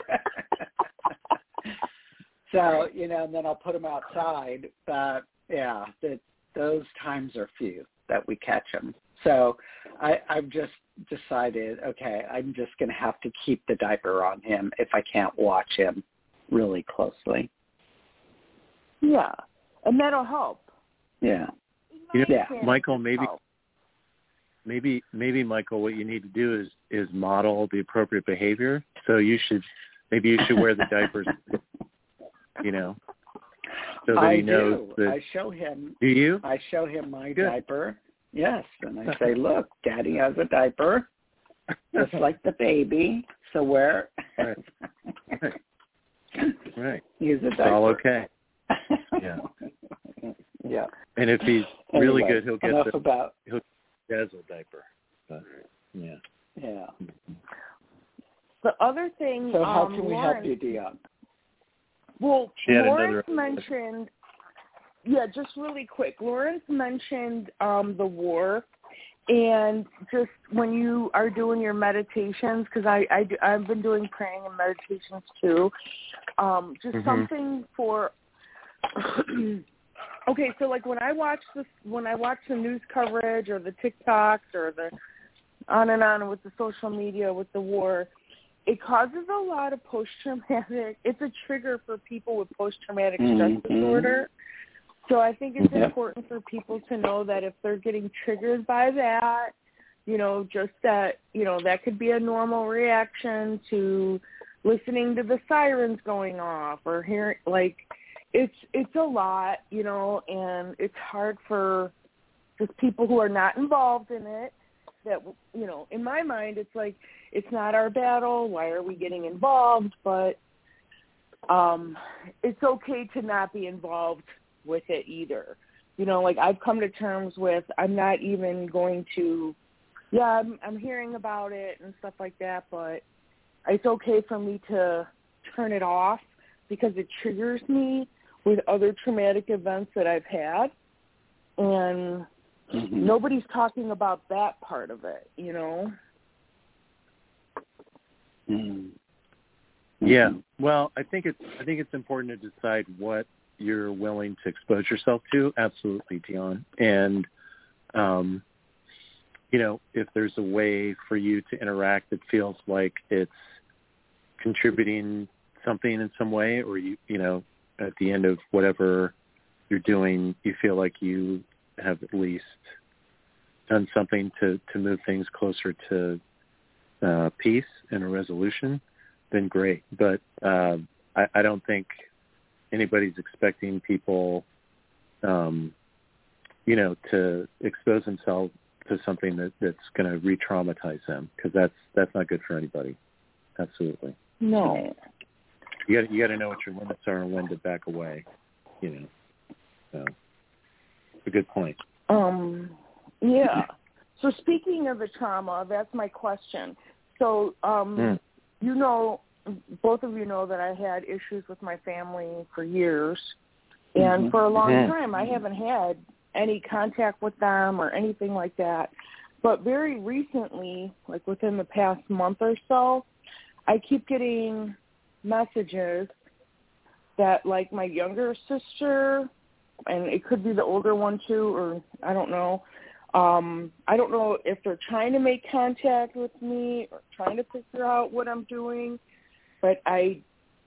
Speaker 4: so you know, and then I'll put him outside. But yeah, that those times are few that we catch him. So I, I've just decided, okay, I'm just going to have to keep the diaper on him if I can't watch him really closely.
Speaker 6: yeah, and that'll help.
Speaker 4: Yeah.
Speaker 3: You know,
Speaker 4: Yeah.
Speaker 3: Michael, maybe
Speaker 6: Help.
Speaker 3: maybe maybe Michael, what you need to do is is model the appropriate behavior. So you should maybe you should wear the diapers, you know, so that
Speaker 4: I
Speaker 3: he knows
Speaker 4: do.
Speaker 3: that.
Speaker 4: I show him.
Speaker 3: Do you?
Speaker 4: I show him my
Speaker 3: Good.
Speaker 4: diaper. Yes, and I say, look, Daddy has a diaper, just like the baby. So wear.
Speaker 3: Right. Right. Right.
Speaker 4: Use a
Speaker 3: It's
Speaker 4: diaper.
Speaker 3: all okay. Yeah.
Speaker 4: Yeah.
Speaker 3: And if he's really
Speaker 4: anyway,
Speaker 3: good, he'll get
Speaker 4: enough
Speaker 3: the
Speaker 4: about,
Speaker 3: he'll dazzle diaper. But, yeah.
Speaker 4: Yeah.
Speaker 6: The other thing.
Speaker 4: So how
Speaker 6: um,
Speaker 4: can we
Speaker 6: Lawrence,
Speaker 4: help you, Dion?
Speaker 6: Well,
Speaker 3: She had
Speaker 6: Lawrence
Speaker 3: another-
Speaker 6: mentioned. Yeah, just really quick. Lawrence mentioned um, the war, and just when you are doing your meditations, because I, I do, I've been doing praying and meditations too. Um, just
Speaker 3: mm-hmm.
Speaker 6: something for. Okay, so like when I watch this, when I watch the news coverage or the TikToks or the on and on with the social media with the war, it causes a lot of post-traumatic. It's a trigger for people with post-traumatic stress
Speaker 4: mm-hmm.
Speaker 6: disorder. So I think it's
Speaker 4: Yep.
Speaker 6: important for people to know that if they're getting triggered by that, you know, just that, you know, that could be a normal reaction to listening to the sirens going off or hearing, like, it's it's a lot, you know, and it's hard for just people who are not involved in it that, you know, in my mind, it's like, it's not our battle. Why are we getting involved? But um, it's okay to not be involved with it either. You know, like I've come to terms with, I'm not even going to, yeah, I'm, I'm hearing about it and stuff like that, but it's okay for me to turn it off because it triggers me with other traumatic events that I've had. And mm-hmm. nobody's talking about that part of it, you know?
Speaker 4: Mm-hmm.
Speaker 3: Yeah. Well, I think it's I think it's important to decide what you're willing to expose yourself to. Absolutely, Dion. And um, you know, if there's a way for you to interact that feels like it's contributing something in some way, or you you know, at the end of whatever you're doing, you feel like you have at least done something to, to move things closer to uh, peace and a resolution, then great. But uh, I, I don't think anybody's expecting people, um, you know, to expose themselves to something that, that's going to re-traumatize them, because that's that's not good for anybody. Absolutely.
Speaker 6: No.
Speaker 3: You got you got to know what your limits are and when to back away. You know, so it's a good point.
Speaker 6: Um, yeah. So speaking of the trauma, that's my question. So, um, mm. you know, both of you know that I had issues with my family for years, and mm-hmm. for a long mm-hmm. time I haven't had any contact with them or anything like that. But very recently, like within the past month or so, I keep getting messages that, like, my younger sister, and it could be the older one too, or I don't know. Um, I don't know if they're trying to make contact with me or trying to figure out what I'm doing, but I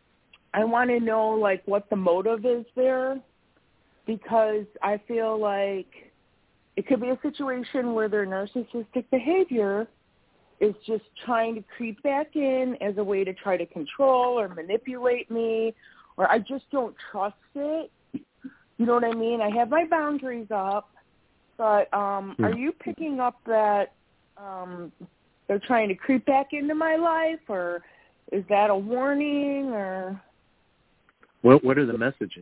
Speaker 6: I want to know, like, what the motive is there, because I feel like it could be a situation where their narcissistic behavior is just trying to creep back in as a way to try to control or manipulate me, or I just don't trust it. You know what I mean? I have my boundaries up, but um, mm. are you picking up that um, they're trying to creep back into my life, or is that a warning, or?
Speaker 3: What What are the messages?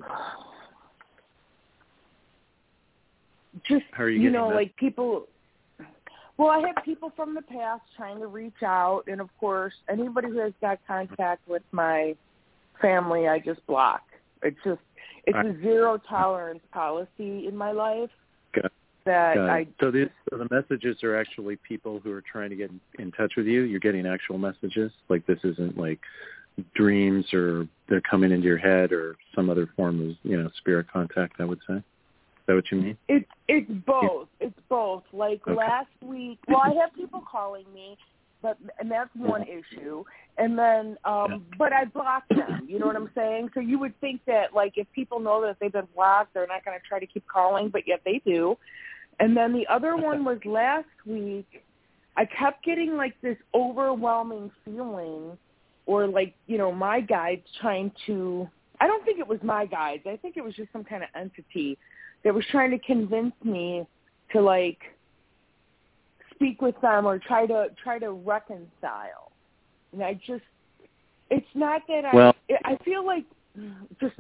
Speaker 6: Just,
Speaker 3: How are you,
Speaker 6: you know,
Speaker 3: that?
Speaker 6: like people. Well, I have people from the past trying to reach out, and of course, anybody who has got contact with my family, I just block. It's just, it's a zero tolerance policy in my life.
Speaker 3: Got
Speaker 6: that
Speaker 3: Got
Speaker 6: I.
Speaker 3: So, these, so the messages are actually people who are trying to get in touch with you. You're getting actual messages. Like, this isn't like dreams, or they're coming into your head, or some other form of, you know, spirit contact, I would say. Is that what you mean?
Speaker 6: It's it's both. It's both. Like
Speaker 3: okay.
Speaker 6: last week, well, I have people calling me, but and that's one issue. And then, um, yeah. but I blocked them. You know what I'm saying? So you would think that, like, if people know that they've been blocked, they're not going to try to keep calling, but yet they do. And then the other one was last week. I kept getting like this overwhelming feeling, or like, you know, my guides trying to. I don't think it was my guides. I think it was just some kind of entity that was trying to convince me to, like, speak with them or try to try to reconcile. And I just, it's not that I,
Speaker 3: well,
Speaker 6: I feel like, just,
Speaker 3: uh-huh.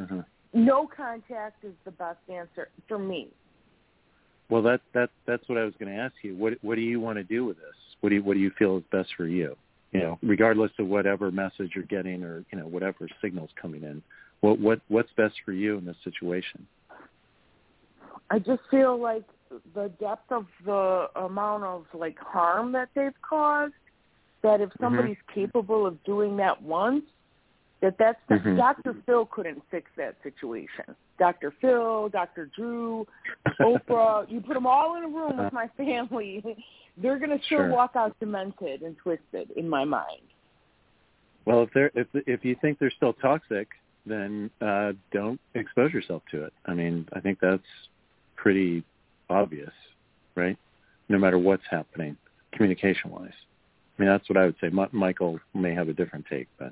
Speaker 6: no contact is the best answer for me.
Speaker 3: Well, that that that's what I was going to ask you. What what do you want to do with this? What do you what do you feel is best for you? You know, regardless of whatever message you're getting or you know whatever signals coming in. What what what's best for you in this situation?
Speaker 6: I just feel like the depth of the amount of like harm that they've caused, that if somebody's mm-hmm. capable of doing that once, that that's the, mm-hmm. Doctor Phil couldn't fix that situation. Doctor Phil, Doctor Drew, Oprah, you put them all in a room with my family, they're going to still sure. walk out demented and twisted in my mind.
Speaker 3: Well, if they're if if you think they're still toxic, then uh, don't expose yourself to it. I mean, I think that's pretty obvious, right? No matter what's happening, communication-wise. I mean, that's what I would say. M- Michael may have a different take, but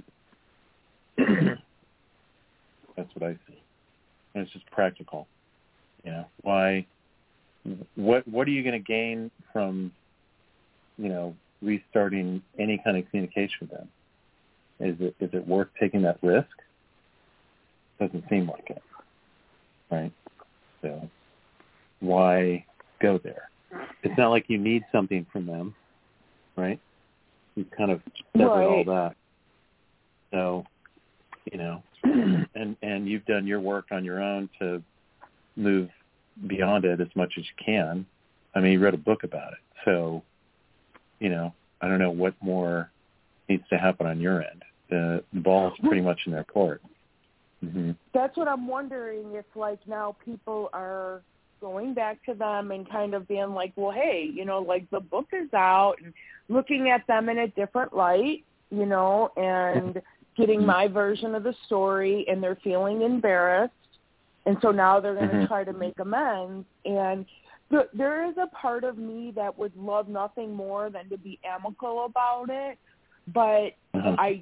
Speaker 3: that's what I see. And it's just practical. You know, why? What What are you going to gain from, you know, restarting any kind of communication with them? Is it is it worth taking that risk? Doesn't seem like it, right? So why go there? It's not like you need something from them, right? You've kind of severed right. all that. So, you know, and and you've done your work on your own to move beyond it as much as you can. I mean, you wrote a book about it. So, you know, I don't know what more needs to happen on your end. The, the ball's pretty much in their court. Mm-hmm.
Speaker 6: That's what I'm wondering, if, like, now people are going back to them and kind of being like, well, hey, you know, like, the book is out, and looking at them in a different light, you know, and getting mm-hmm. my version of the story, and they're feeling embarrassed. And so now they're going to mm-hmm. try to make amends. And th- there is a part of me that would love nothing more than to be amicable about it. But mm-hmm. I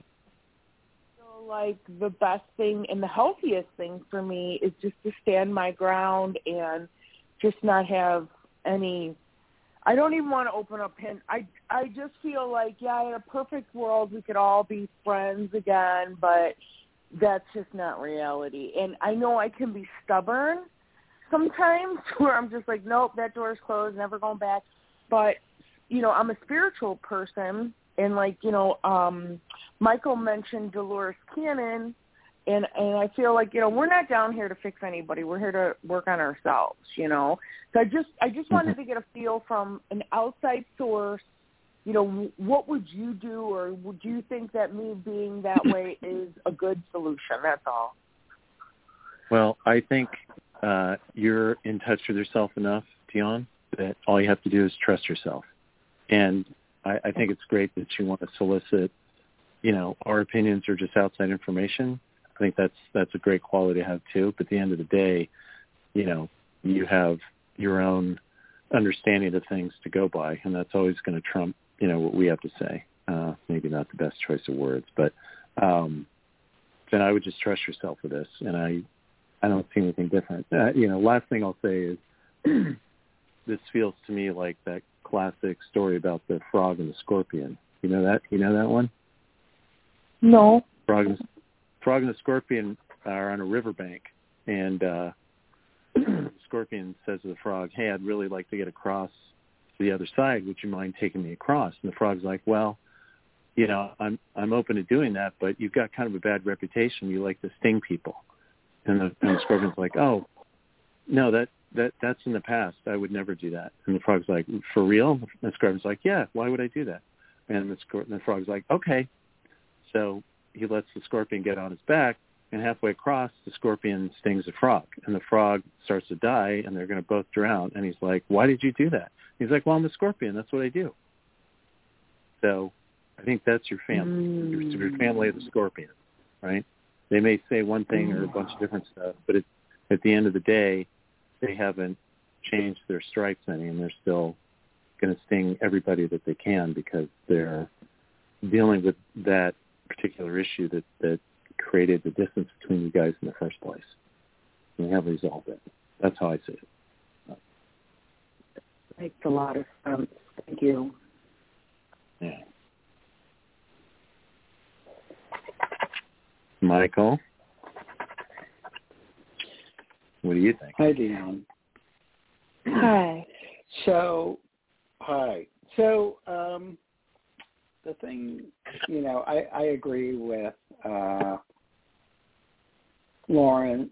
Speaker 6: feel like the best thing and the healthiest thing for me is just to stand my ground and just not have any – I don't even want to open up hint. I, I just feel like, yeah, in a perfect world we could all be friends again, but – that's just not reality. And I know I can be stubborn sometimes where I'm just like, nope, that door's closed, never going back. But, you know, I'm a spiritual person. And, like, you know, um, Michael mentioned Dolores Cannon. And, and I feel like, you know, we're not down here to fix anybody. We're here to work on ourselves, you know. So I just, I just wanted to get a feel from an outside source. You know, what would you do, or would you think that me being that way is a good solution? That's all.
Speaker 3: Well, I think uh, you're in touch with yourself enough, Dionne, that all you have to do is trust yourself. And I, I think it's great that you want to solicit, you know, our opinions are just outside information. I think that's that's a great quality to have, too. But at the end of the day, you know, you have your own understanding of things to go by, and that's always going to trump, you know, what we have to say. Uh, maybe not the best choice of words, but um, then I would just trust yourself with this, and I, I don't see anything different. Uh, you know, last thing I'll say is this feels to me like that classic story about the frog and the scorpion. You know that? You know that one?
Speaker 6: No.
Speaker 3: Frog and, frog and the scorpion are on a riverbank, and uh, the scorpion says to the frog, "Hey, I'd really like to get across to the other side. Would you mind taking me across?" And the frog's like, "Well, you know, I'm I'm open to doing that, but you've got kind of a bad reputation. You like to sting people." And the, and the scorpion's like, "Oh, no, that, that that's in the past. I would never do that." And the frog's like, "For real?" And the scorpion's like, "Yeah, why would I do that?" And the, scor- and the frog's like, "Okay." So he lets the scorpion get on his back, and halfway across, the scorpion stings the frog. And the frog starts to die, and they're going to both drown. And he's like, "Why did you do that?" He's like, "Well, I'm a scorpion. That's what I do." So I think that's your family. Mm. Your, your family of the scorpion, right? They may say one thing or a bunch of different stuff, but it, at the end of the day, they haven't changed their stripes any, and they're still going to sting everybody that they can because they're dealing with that particular issue that, that created the distance between you guys in the first place. And they have resolved it. That's how I see it.
Speaker 6: Makes a lot of sense. Thank you.
Speaker 3: Yeah. Michael? What do you think?
Speaker 4: Hi, Dion.
Speaker 6: Hi.
Speaker 4: So, hi. So, um, the thing, you know, I, I agree with uh, Lawrence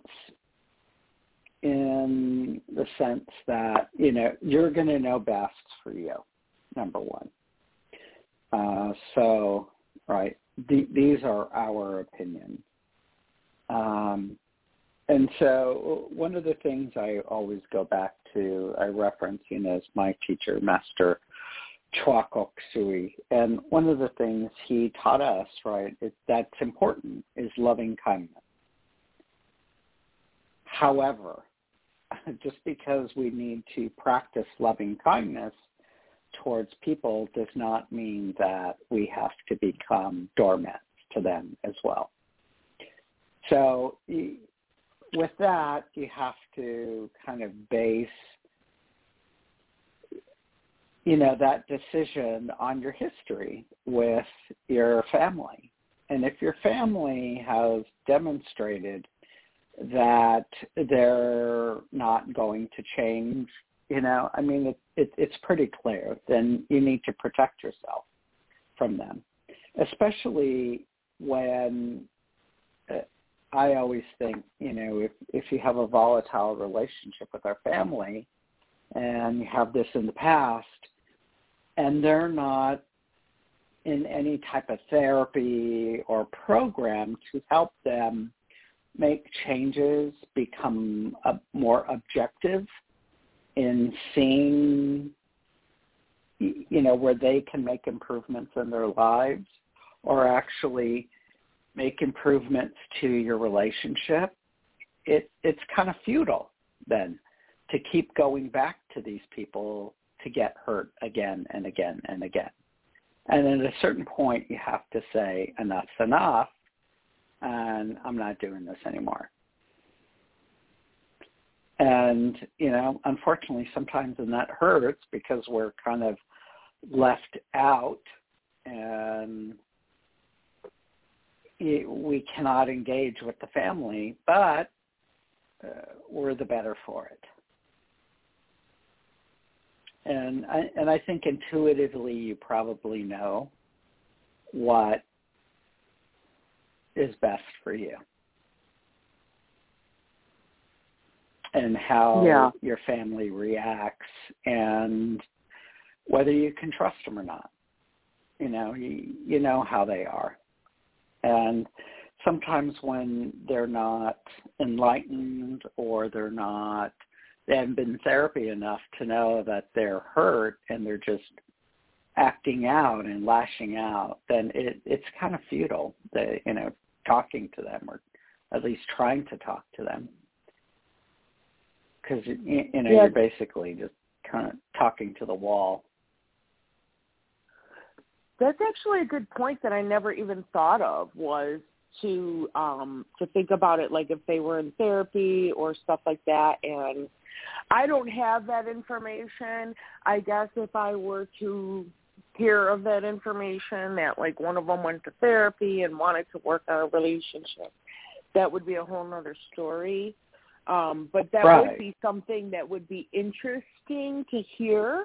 Speaker 4: in the sense that, you know, you're going to know best for you, number one. Uh, so, right, th- these are our opinions. Um, and so one of the things I always go back to, I reference, you know, is my teacher, Master Chua Kok Sui. And one of the things he taught us, right, is that's important is loving kindness. However, just because we need to practice loving kindness towards people does not mean that we have to become doormats to them as well. So with that, you have to kind of base, you know, that decision on your history with your family. And if your family has demonstrated that they're not going to change, you know, I mean, it, it, it's pretty clear, then you need to protect yourself from them, especially when uh, I always think, you know, if, if you have a volatile relationship with our family and you have this in the past and they're not in any type of therapy or program to help them make changes, become a, more objective in seeing, you know, where they can make improvements in their lives or actually make improvements to your relationship, it, it's kind of futile then to keep going back to these people to get hurt again and again and again. And at a certain point, you have to say, enough's enough, and I'm not doing this anymore. And, you know, unfortunately, sometimes and that hurts because we're kind of left out and we cannot engage with the family, but uh, we're the better for it. And I, and I think intuitively you probably know what is best for you and how
Speaker 6: yeah.
Speaker 4: your family reacts and whether you can trust them or not. You know, you, you know how they are. And sometimes when they're not enlightened or they're not, they haven't been in therapy enough to know that they're hurt and they're just acting out and lashing out, then it, it's kind of futile, the, you know, talking to them or at least trying to talk to them. Because, you, you know,
Speaker 6: yeah.
Speaker 4: you're basically just kind of talking to the wall.
Speaker 6: That's actually a good point that I never even thought of, was to um, to think about it like if they were in therapy or stuff like that. And I don't have that information. I guess if I were to hear of that information, that like one of them went to therapy and wanted to work on a relationship, that would be a whole other story. Um, but that
Speaker 4: right.
Speaker 6: would be something that would be interesting to hear.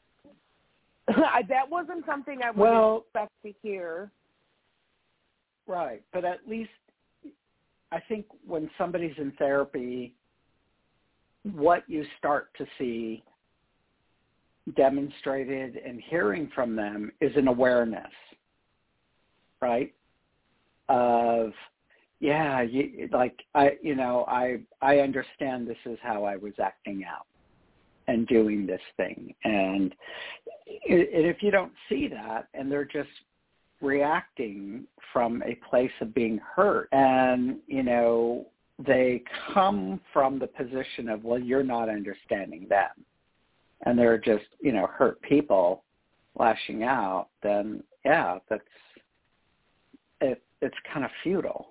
Speaker 6: That wasn't something I would
Speaker 4: well,
Speaker 6: expect to hear.
Speaker 4: Right, but at least I think when somebody's in therapy, what you start to see demonstrated and hearing from them is an awareness, right? Of, yeah, you, like, I, you know, I, I understand this is how I was acting out and doing this thing. And if you don't see that and they're just reacting from a place of being hurt and, you know, they come from the position of, well, you're not understanding them and they're just, you know, hurt people lashing out, then, yeah, that's, it, it's kind of futile.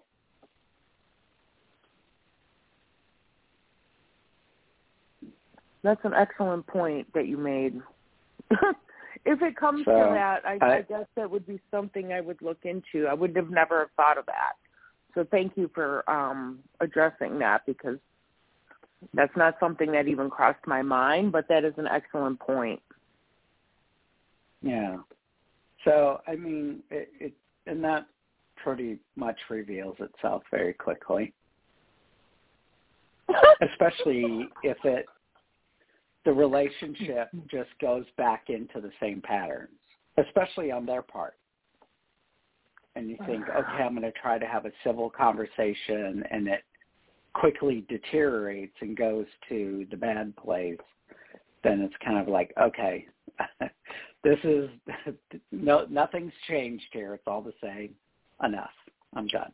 Speaker 6: That's an excellent point that you made. If it comes
Speaker 4: so,
Speaker 6: to that, I,
Speaker 4: I,
Speaker 6: I guess that would be something I would look into. I would have never thought of that. So thank you for um, addressing that, because That's not something that even crossed my mind, but that is an excellent point.
Speaker 4: Yeah. So, I mean, it, it and that pretty much reveals itself very quickly, especially if it the relationship just goes back into the same patterns, especially on their part. And you think, okay, I'm going to try to have a civil conversation, and it quickly deteriorates and goes to the bad place. Then it's kind of like, okay, this is no, nothing's changed here. It's all the same. Enough. I'm done.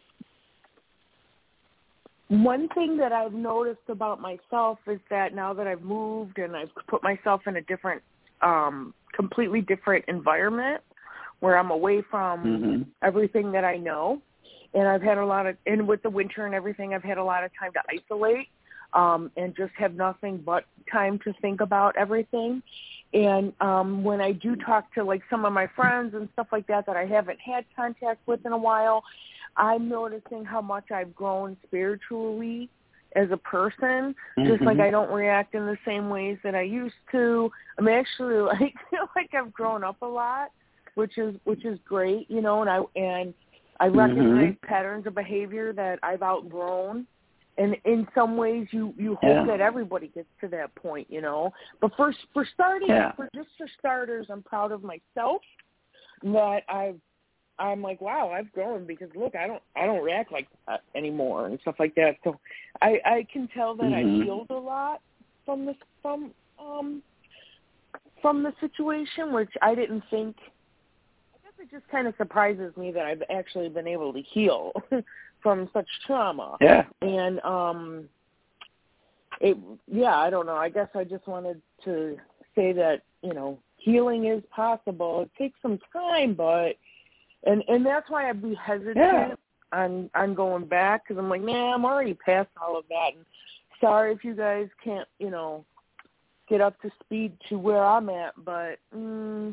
Speaker 6: One thing that I've noticed about myself is that now that I've moved and I've put myself in a different, um, completely different environment where I'm away from mm-hmm. everything that I know, and I've had a lot of, and with the winter and everything, I've had a lot of time to isolate um, and just have nothing but time to think about everything. And um, when I do talk to, like, some of my friends and stuff like that that I haven't had contact with in a while, I'm noticing how much I've grown spiritually as a person. Mm-hmm. Just like I don't react in the same ways that I used to. I'm actually, like, feel like I've grown up a lot, which is which is great, you know, and I and I recognize mm-hmm. patterns of behavior that I've outgrown. And in some ways, you, you hope yeah. that everybody gets to that point, you know. But for for starting, yeah. for just for starters, I'm proud of myself that I've I'm like, wow, I've grown because look, I don't I don't react like that anymore and stuff like that. So I, I can tell that mm-hmm. I healed a lot from this from um from the situation, which I didn't think. I guess it just kind of surprises me that I've actually been able to heal from such trauma.
Speaker 4: Yeah.
Speaker 6: And um it yeah, I don't know. I guess I just wanted to say that, you know, healing is possible. It takes some time, but and and that's why I'd be hesitant yeah. on on going back, because I'm like, nah, I'm already past all of that. And sorry if you guys can't, you know, get up to speed to where I'm at, but mm,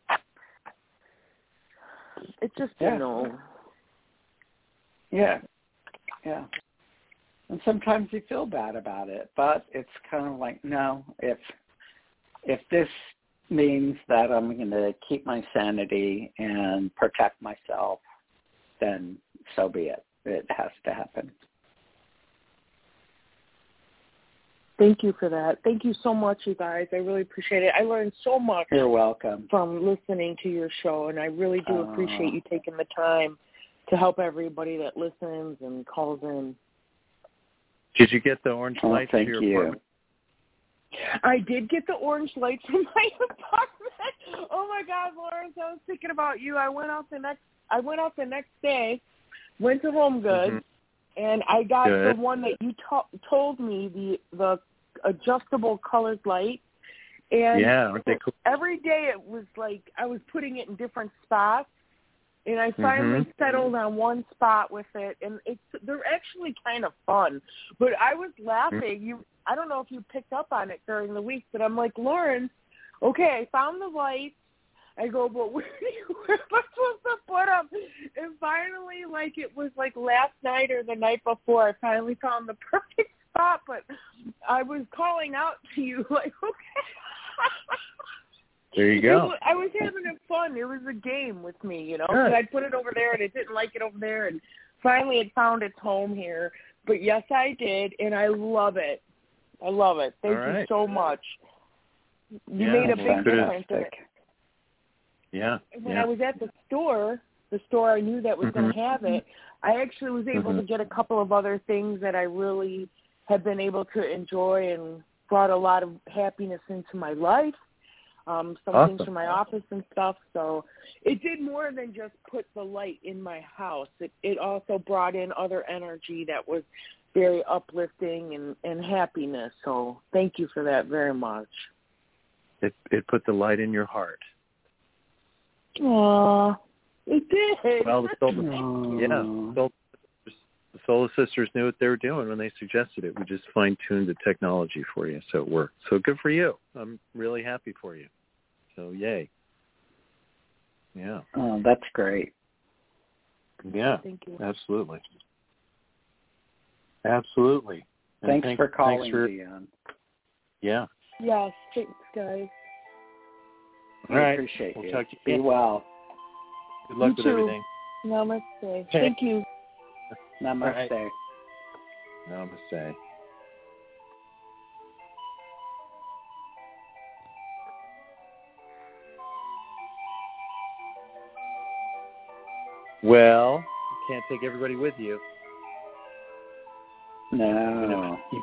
Speaker 6: it's just
Speaker 4: yeah.
Speaker 6: you know.
Speaker 4: Yeah, yeah. And sometimes you feel bad about it, but it's kind of like, no, if if this means that I'm going to keep my sanity and protect myself, then so be it. It has to happen.
Speaker 6: Thank you for that. Thank you so much, you guys. I really appreciate it. I learned so much.
Speaker 4: You're welcome.
Speaker 6: From listening to your show, and I really do uh, appreciate you taking the time to help everybody that listens and calls in.
Speaker 3: Did you get the orange
Speaker 4: oh,
Speaker 3: lights
Speaker 4: thank
Speaker 3: for your
Speaker 4: you.
Speaker 3: apartment?
Speaker 6: I did get the orange lights from my apartment. Oh my God, Lawrence, I was thinking about you. I went out the next. I went out the next day, went to Home Goods, mm-hmm. and I got Good. the one that you to- told me the the adjustable colored light. And
Speaker 3: yeah, aren't they cool?
Speaker 6: Every day it was like I was putting it in different spots. And I finally mm-hmm. settled on one spot with it, and it's they're actually kind of fun. But I was laughing. You, I don't know if you picked up on it during the week, but I'm like, Lawrence, okay, I found the lights. I go, but where, where am I supposed to put them? And finally, like it was like last night or the night before, I finally found the perfect spot. But I was calling out to you, like, okay.
Speaker 3: There you go.
Speaker 6: Was, I was having fun. It was a game with me, you know. Good. I'd put it over there, and it didn't like it over there, and finally it found its home here. But yes, I did, and I love it. I love it. Thank
Speaker 3: All
Speaker 6: you
Speaker 3: right.
Speaker 6: so much. You
Speaker 3: yeah,
Speaker 6: made a big difference in it.
Speaker 3: Yeah.
Speaker 6: When
Speaker 3: yeah.
Speaker 6: I was at the store, the store I knew that was mm-hmm. going to have it, I actually was able mm-hmm. to get a couple of other things that I really have been able to enjoy and brought a lot of happiness into my life. Um, some
Speaker 3: awesome.
Speaker 6: things from my office and stuff. So it did more than just put the light in my house. It, it also brought in other energy that was very uplifting and, and happiness. So thank you for that very much.
Speaker 3: It it put the light in your heart.
Speaker 6: Aw, it did.
Speaker 3: Well, the solar, yeah, the solar, the solar sisters knew what they were doing when they suggested it. We just fine-tuned the technology for you, so it worked. So good for you. I'm really happy for you. So yay. Yeah.
Speaker 4: Oh, that's great.
Speaker 3: Yeah.
Speaker 6: Thank you.
Speaker 3: Absolutely. Absolutely.
Speaker 4: Thanks
Speaker 3: thank,
Speaker 4: for calling,
Speaker 3: thanks for,
Speaker 4: Dion.
Speaker 3: Yeah.
Speaker 6: Yes, thanks, guys.
Speaker 3: All right.
Speaker 4: Appreciate
Speaker 3: we'll
Speaker 4: you.
Speaker 3: talk to you.
Speaker 4: Be
Speaker 3: again.
Speaker 4: well.
Speaker 3: Good luck
Speaker 6: You
Speaker 3: with
Speaker 6: too.
Speaker 3: everything.
Speaker 6: Namaste.
Speaker 3: Okay.
Speaker 6: Thank you.
Speaker 4: Namaste.
Speaker 3: Right. Namaste. Well, you can't take everybody with you.
Speaker 4: No.
Speaker 3: You know, you-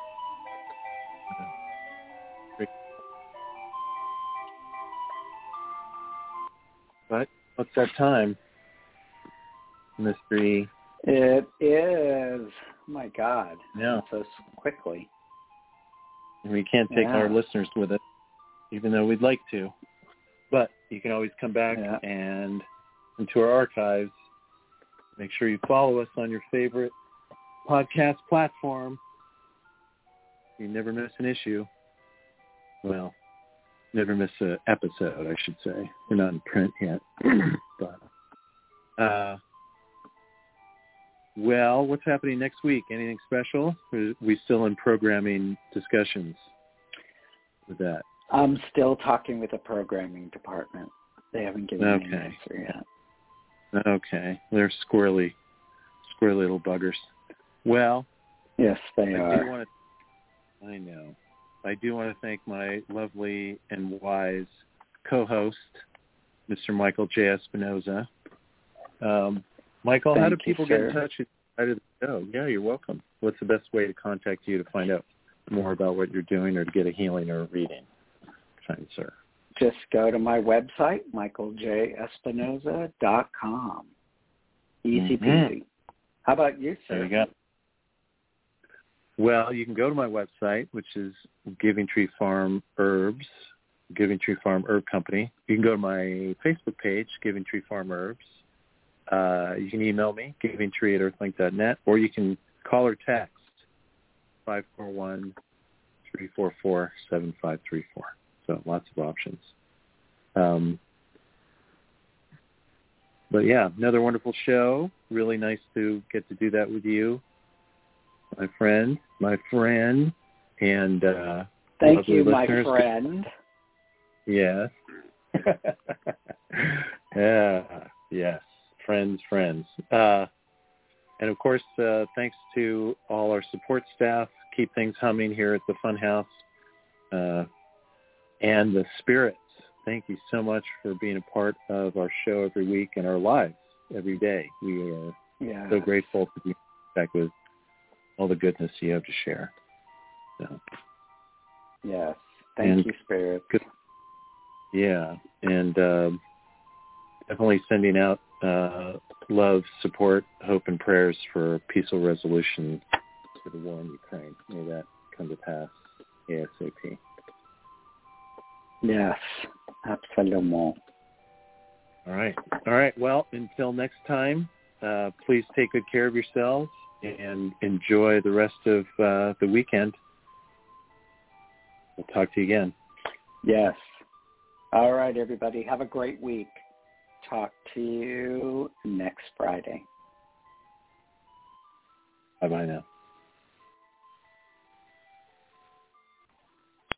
Speaker 3: But what's that time? Mystery.
Speaker 4: It is. My God.
Speaker 3: Yeah.
Speaker 4: So quickly.
Speaker 3: And we can't take
Speaker 4: Yeah.
Speaker 3: our listeners with us, even though we'd like to. But you can always come back
Speaker 4: Yeah.
Speaker 3: and into our archives. Make sure you follow us on your favorite podcast platform. You never miss an issue. Well, never miss an episode, I should say. We're not in print yet. but, uh, well, what's happening next week? Anything special? Or are we still in programming discussions with that?
Speaker 4: I'm still talking with the programming department. They haven't given me an
Speaker 3: Okay.
Speaker 4: answer yet.
Speaker 3: Okay. They're squirrely, squirrely little buggers. Well,
Speaker 4: Yes, they
Speaker 3: I
Speaker 4: are.
Speaker 3: do want to, I know. I do want to thank my lovely and wise co-host, Mister Michael J. Espinoza. Um, Michael, how do
Speaker 4: Thank you,
Speaker 3: people get in
Speaker 4: sir.
Speaker 3: touch with you of the show? Yeah, you're welcome. What's the best way to contact you to find out more about what you're doing or to get a healing or a reading? Fine, sir.
Speaker 4: Just go to my website, michael j espinoza dot com. Easy
Speaker 3: Mm-hmm.
Speaker 4: peasy. How about you, sir?
Speaker 3: There you go. Well, you can go to my website, which is Giving Tree Farm Herbs, Giving Tree Farm Herb Company. You can go to my Facebook page, Giving Tree Farm Herbs. Uh, you can email me, givingtree at earthlink dot net, or you can call or text five four one, three four four, seven five three four. So lots of options. Um, but yeah, another wonderful show. Really nice to get to do that with you, my friend, my friend, and uh,
Speaker 4: Thank
Speaker 3: lovely
Speaker 4: you, my
Speaker 3: listeners.
Speaker 4: friend.
Speaker 3: Yes. yeah. Yes. Friends, friends. Uh, and of course, uh, thanks to all our support staff. Keep things humming here at the Funhouse. Uh, and the spirits. Thank you so much for being a part of our show every week and our lives every day. We are
Speaker 4: Yeah.
Speaker 3: so grateful to be back with all the goodness you have to share. So,
Speaker 4: Yes. Thank
Speaker 3: and
Speaker 4: you, Spirit.
Speaker 3: Good. Yeah, and uh, definitely sending out uh, love, support, hope, and prayers for peaceful resolution to the war in Ukraine. May that come to pass ASAP.
Speaker 4: Yes. Absolutely.
Speaker 3: All right. All right. Well, until next time, uh, please take good care of yourselves and enjoy the rest of uh, the weekend. We'll talk to you again.
Speaker 4: Yes. All right, everybody. Have a great week. Talk to you next Friday.
Speaker 3: Bye-bye now.